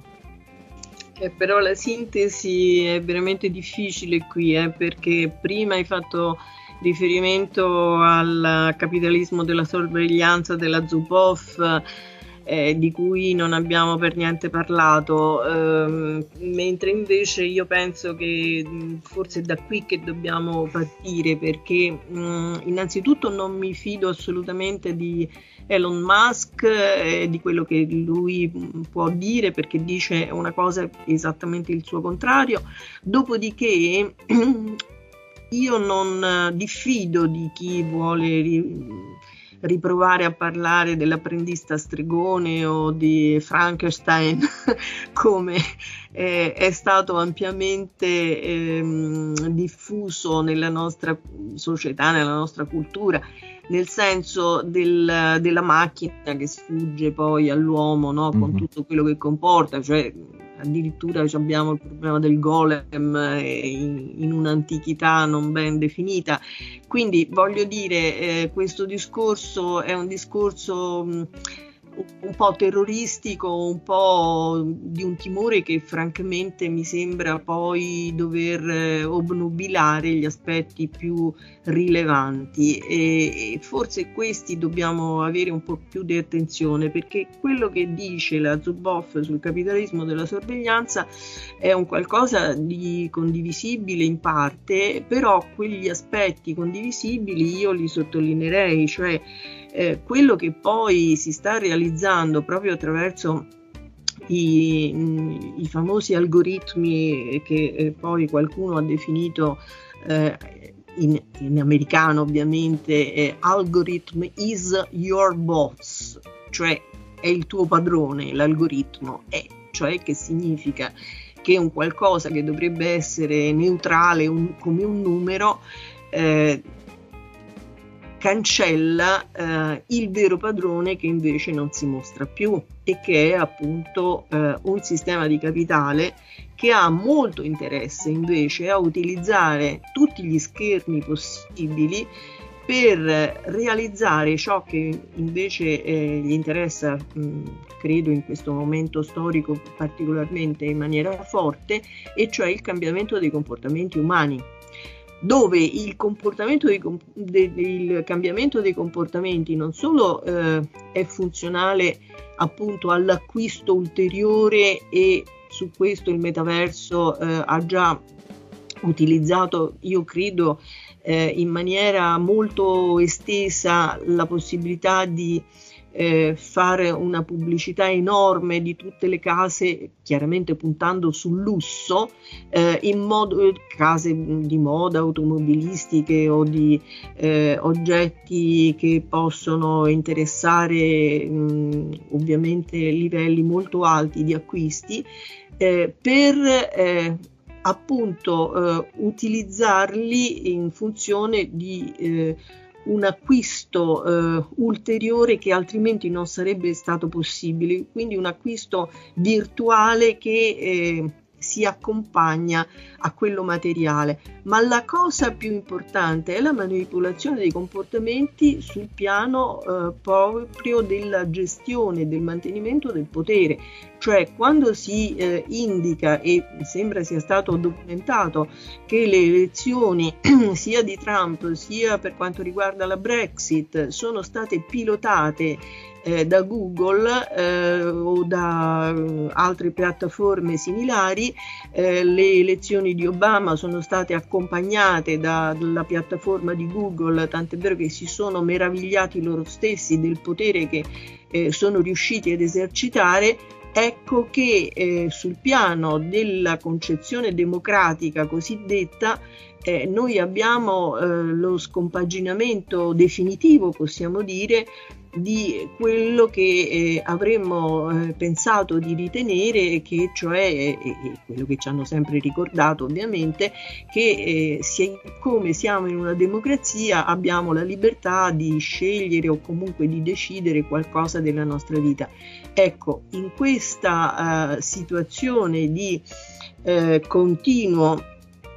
Eh, però la sintesi è veramente difficile qui, eh, perché prima hai fatto riferimento al capitalismo della sorveglianza della Zuboff, eh, di cui non abbiamo per niente parlato, eh, mentre invece io penso che mh, forse è da qui che dobbiamo partire, perché mh, innanzitutto non mi fido assolutamente di Elon Musk e eh, di quello che lui mh, può dire, perché dice una cosa esattamente il suo contrario. Dopodiché io non diffido di chi vuole ri- riprovare a parlare dell'apprendista stregone o di Frankenstein come eh, è stato ampiamente ehm, diffuso nella nostra società, nella nostra cultura, nel senso del, della macchina che sfugge poi all'uomo, no? Con mm-hmm. tutto quello che comporta, cioè addirittura abbiamo il problema del golem eh, in, in un'antichità non ben definita. Quindi voglio dire, eh, questo discorso è un discorso mh, un po' terroristico, un po' di un timore che francamente mi sembra poi dover eh, obnubilare gli aspetti più rilevanti, e, e forse questi dobbiamo avere un po' più di attenzione, perché quello che dice la Zuboff sul capitalismo della sorveglianza è un qualcosa di condivisibile in parte, però quegli aspetti condivisibili io li sottolineerei, cioè Eh, quello che poi si sta realizzando proprio attraverso i, mh, i famosi algoritmi che eh, poi qualcuno ha definito eh, in, in americano ovviamente eh, algorithm is your boss, cioè è il tuo padrone, l'algoritmo è, cioè che significa che un qualcosa che dovrebbe essere neutrale un, come un numero eh, cancella eh, il vero padrone, che invece non si mostra più, e che è appunto eh, un sistema di capitale che ha molto interesse invece a utilizzare tutti gli schermi possibili per realizzare ciò che invece eh, gli interessa, mh, credo in questo momento storico particolarmente in maniera forte, e cioè il cambiamento dei comportamenti umani, dove il comportamento dei, de, il cambiamento dei comportamenti non solo eh, è funzionale appunto all'acquisto ulteriore, e su questo il metaverso eh, ha già utilizzato, io credo, eh, in maniera molto estesa la possibilità di Eh, fare una pubblicità enorme di tutte le case, chiaramente puntando sul lusso, eh, in modo case di moda, automobilistiche o di eh, oggetti che possono interessare mh, ovviamente livelli molto alti di acquisti, eh, per eh, appunto eh, utilizzarli in funzione di eh, un acquisto eh, ulteriore che altrimenti non sarebbe stato possibile, quindi un acquisto virtuale che eh, si accompagna a quello materiale. Ma la cosa più importante è la manipolazione dei comportamenti sul piano eh, proprio della gestione, del mantenimento del potere, cioè quando si eh, indica, e mi sembra sia stato documentato, che le elezioni sia di Trump sia per quanto riguarda la Brexit sono state pilotate eh, da Google eh, o da eh, altre piattaforme similari, eh, le elezioni di Obama sono state accompagnate da, dalla piattaforma di Google, tant'è vero che si sono meravigliati loro stessi del potere che eh, sono riusciti ad esercitare. Ecco che eh, sul piano della concezione democratica cosiddetta eh, noi abbiamo eh, lo scompaginamento definitivo, possiamo dire, di quello che eh, avremmo eh, pensato di ritenere, che cioè eh, quello che ci hanno sempre ricordato ovviamente, che eh, siccome siamo in una democrazia abbiamo la libertà di scegliere o comunque di decidere qualcosa della nostra vita. Ecco, in questa uh, situazione di uh, continuo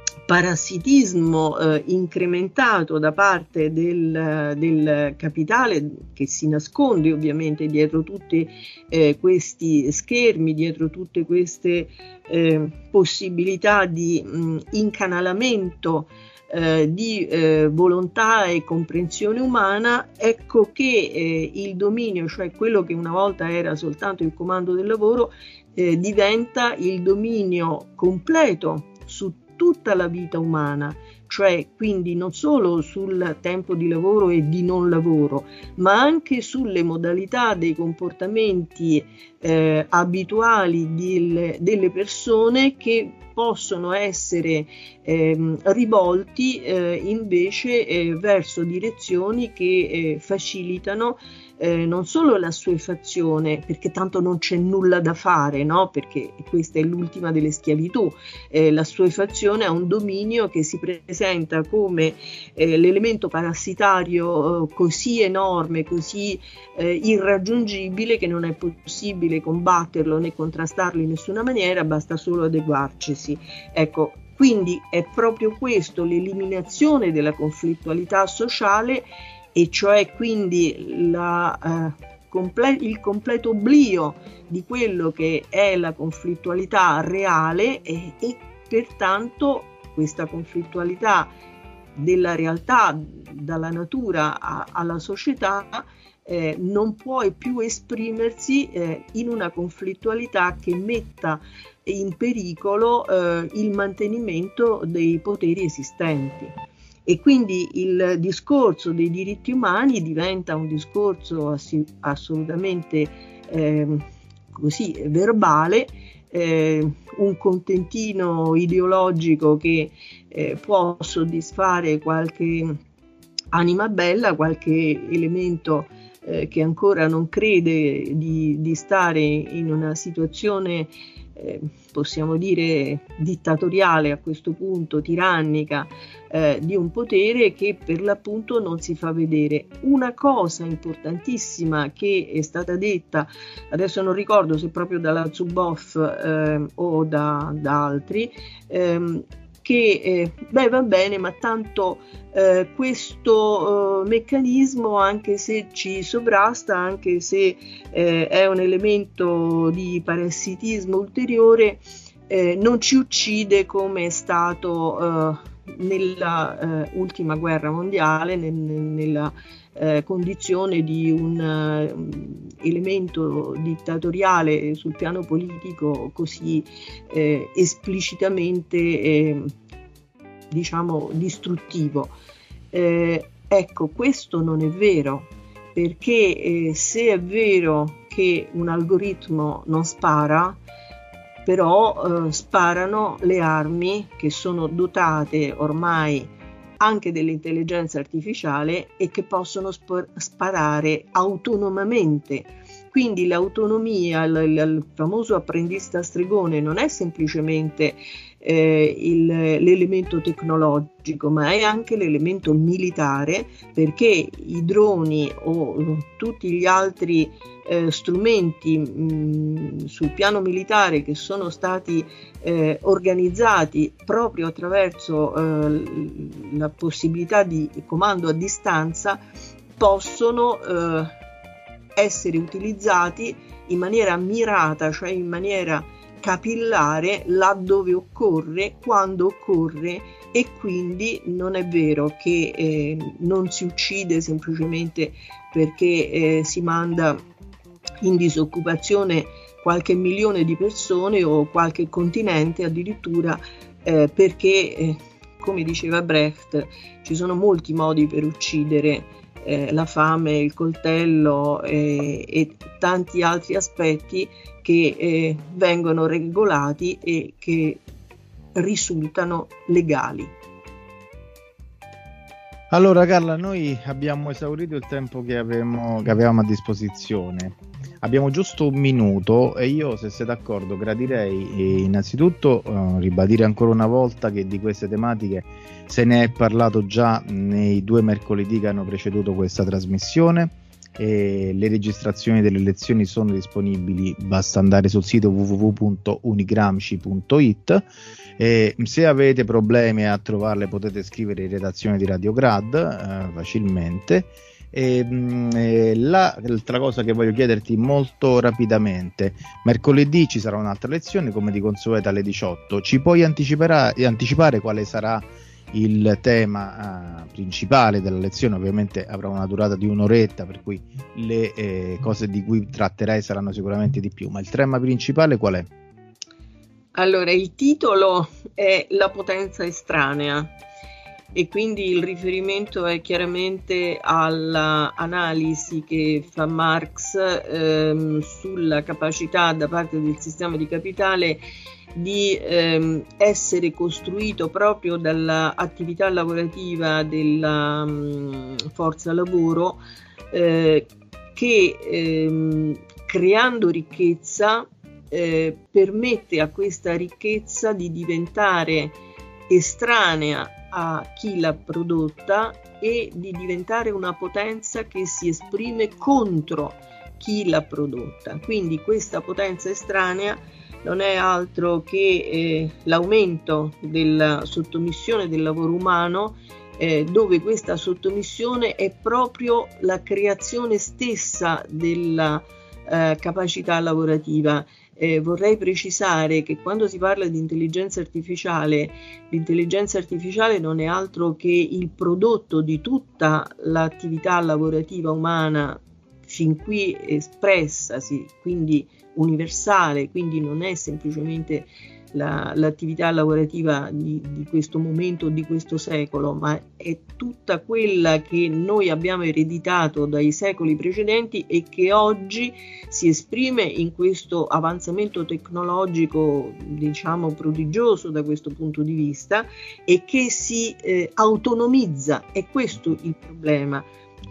parassitismo eh, incrementato da parte del, del capitale, che si nasconde ovviamente dietro tutti eh, questi schermi, dietro tutte queste eh, possibilità di mh, incanalamento eh, di eh, volontà e comprensione umana, ecco che eh, il dominio, cioè quello che una volta era soltanto il comando del lavoro, eh, diventa il dominio completo su tutta la vita umana, cioè quindi non solo sul tempo di lavoro e di non lavoro, ma anche sulle modalità dei comportamenti eh, abituali di, delle persone, che possono essere eh, rivolti eh, invece eh, verso direzioni che eh, facilitano Eh, non solo l'assuefazione, perché tanto non c'è nulla da fare, no? Perché questa è l'ultima delle schiavitù, eh, l'assuefazione a un dominio che si presenta presenta come eh, l'elemento parassitario eh, così enorme, così eh, irraggiungibile, che non è possibile combatterlo né contrastarlo in nessuna maniera, basta solo adeguarcisi. Ecco, quindi è proprio questo, l'eliminazione della conflittualità sociale, e cioè quindi la, eh, comple- il completo oblio di quello che è la conflittualità reale, e, e pertanto questa conflittualità della realtà, dalla natura a, alla società, eh, non può più esprimersi eh, in una conflittualità che metta in pericolo eh, il mantenimento dei poteri esistenti. E quindi il discorso dei diritti umani diventa un discorso assi- assolutamente eh, così verbale, eh, un contentino ideologico che eh, può soddisfare qualche anima bella, qualche elemento eh, che ancora non crede di, di stare in una situazione Eh, possiamo dire dittatoriale, a questo punto tirannica, eh, di un potere che per l'appunto non si fa vedere. Una cosa importantissima che è stata detta, adesso non ricordo se proprio dalla Zuboff eh, o da, da altri, ehm, che eh, beh va bene, ma tanto eh, questo eh, meccanismo, anche se ci sovrasta, anche se eh, è un elemento di parassitismo ulteriore, eh, non ci uccide come è stato eh, nella eh, ultima guerra mondiale, nel, nella eh, condizione di un uh, elemento dittatoriale sul piano politico così eh, esplicitamente eh, diciamo distruttivo. Eh, ecco, questo non è vero, perché eh, se è vero che un algoritmo non spara, però eh, sparano le armi che sono dotate ormai anche dell'intelligenza artificiale e che possono sp- sparare autonomamente. Quindi l'autonomia, l- l- il famoso apprendista stregone, non è semplicemente eh, il, l'elemento tecnologico, ma è anche l'elemento militare, perché i droni o tutti gli altri eh, strumenti mh, sul piano militare che sono stati eh, organizzati proprio attraverso eh, la possibilità di comando a distanza possono eh, essere utilizzati in maniera mirata, cioè in maniera capillare, laddove occorre, quando occorre, e quindi non è vero che eh, non si uccide semplicemente perché eh, si manda in disoccupazione qualche milione di persone o qualche continente addirittura, eh, perché eh, come diceva Brecht, ci sono molti modi per uccidere, eh, la fame, il coltello eh, e tanti altri aspetti che eh, vengono regolati e che risultano legali. Allora Carla, noi abbiamo esaurito il tempo che avevamo, che avevamo a disposizione. Abbiamo giusto un minuto e io, se sei d'accordo, gradirei innanzitutto uh, ribadire ancora una volta che di queste tematiche se ne è parlato già nei due mercoledì che hanno preceduto questa trasmissione. E le registrazioni delle lezioni sono disponibili, basta andare sul sito w w w punto unigramsci punto i t. E se avete problemi a trovarle potete scrivere in redazione di Radio Grad eh, facilmente. E, mh, e l'altra cosa che voglio chiederti molto rapidamente: mercoledì ci sarà un'altra lezione come di consueto alle diciotto, ci puoi anticipare quale sarà il tema uh, principale della lezione? Ovviamente avrà una durata di un'oretta, per cui le eh, cose di cui tratterai saranno sicuramente di più, ma il tema principale qual è? Allora, il titolo è La potenza estranea e quindi il riferimento è chiaramente all'analisi che fa Marx ehm, sulla capacità da parte del sistema di capitale di ehm, essere costruito proprio dall'attività lavorativa della um, forza lavoro eh, che ehm, creando ricchezza eh, permette a questa ricchezza di diventare estranea a chi l'ha prodotta e di diventare una potenza che si esprime contro chi l'ha prodotta. Quindi questa potenza estranea non è altro che eh, l'aumento della sottomissione del lavoro umano, eh, dove questa sottomissione è proprio la creazione stessa della eh, capacità lavorativa. Eh, vorrei precisare che quando si parla di intelligenza artificiale, l'intelligenza artificiale non è altro che il prodotto di tutta l'attività lavorativa umana fin qui espressa, sì, quindi universale, quindi non è semplicemente la, l'attività lavorativa di, di questo momento, di questo secolo, ma è tutta quella che noi abbiamo ereditato dai secoli precedenti e che oggi si esprime in questo avanzamento tecnologico, diciamo, prodigioso da questo punto di vista, e che si eh, autonomizza. È questo il problema.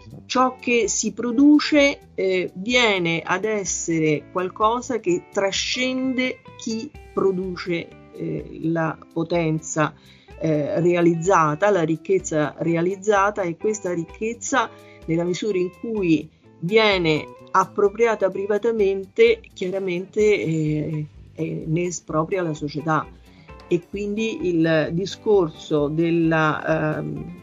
Ciò che si produce eh, viene ad essere qualcosa che trascende chi produce eh, la potenza eh, realizzata, la ricchezza realizzata, e questa ricchezza, nella misura in cui viene appropriata privatamente, chiaramente eh, eh, ne espropria la società. E quindi il discorso della eh,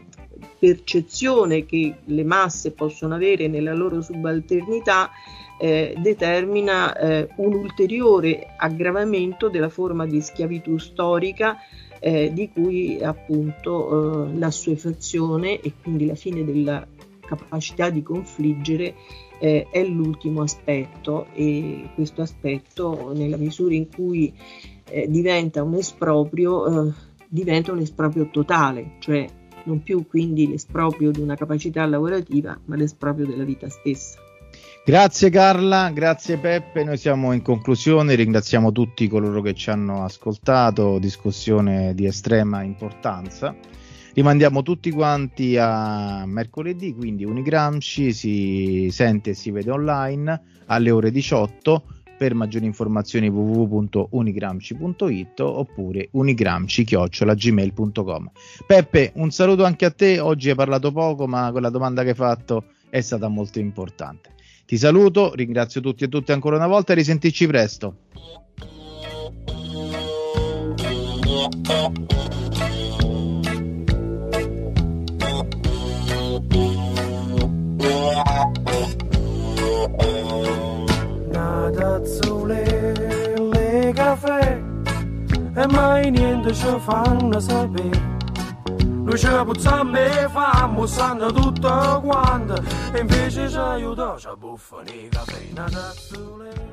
percezione che le masse possono avere nella loro subalternità eh, determina eh, un ulteriore aggravamento della forma di schiavitù storica eh, di cui appunto eh, l'assuefazione e quindi la fine della capacità di confliggere eh, è l'ultimo aspetto, e questo aspetto, nella misura in cui eh, diventa un esproprio, eh, diventa un esproprio totale, cioè non più quindi l'esproprio di una capacità lavorativa, ma l'esproprio della vita stessa. Grazie Carla, grazie Peppe, noi siamo in conclusione, ringraziamo tutti coloro che ci hanno ascoltato, discussione di estrema importanza. Rimandiamo tutti quanti a mercoledì, quindi Unigramsci si sente e si vede online alle ore diciotto. Per maggiori informazioni w w w punto unigramsci punto i t oppure unigramsci chiocciola gmail punto com. Peppe, un saluto anche a te. Oggi hai parlato poco, ma quella domanda che hai fatto è stata molto importante. Ti saluto, ringrazio tutti e tutte ancora una volta e risentirci presto. Tazzole, le caffè e mai niente ci fanno sapere. Noi ci puzziamo e famo, sanno tutto quanto, e invece ci aiuta, ci buffano i caffè.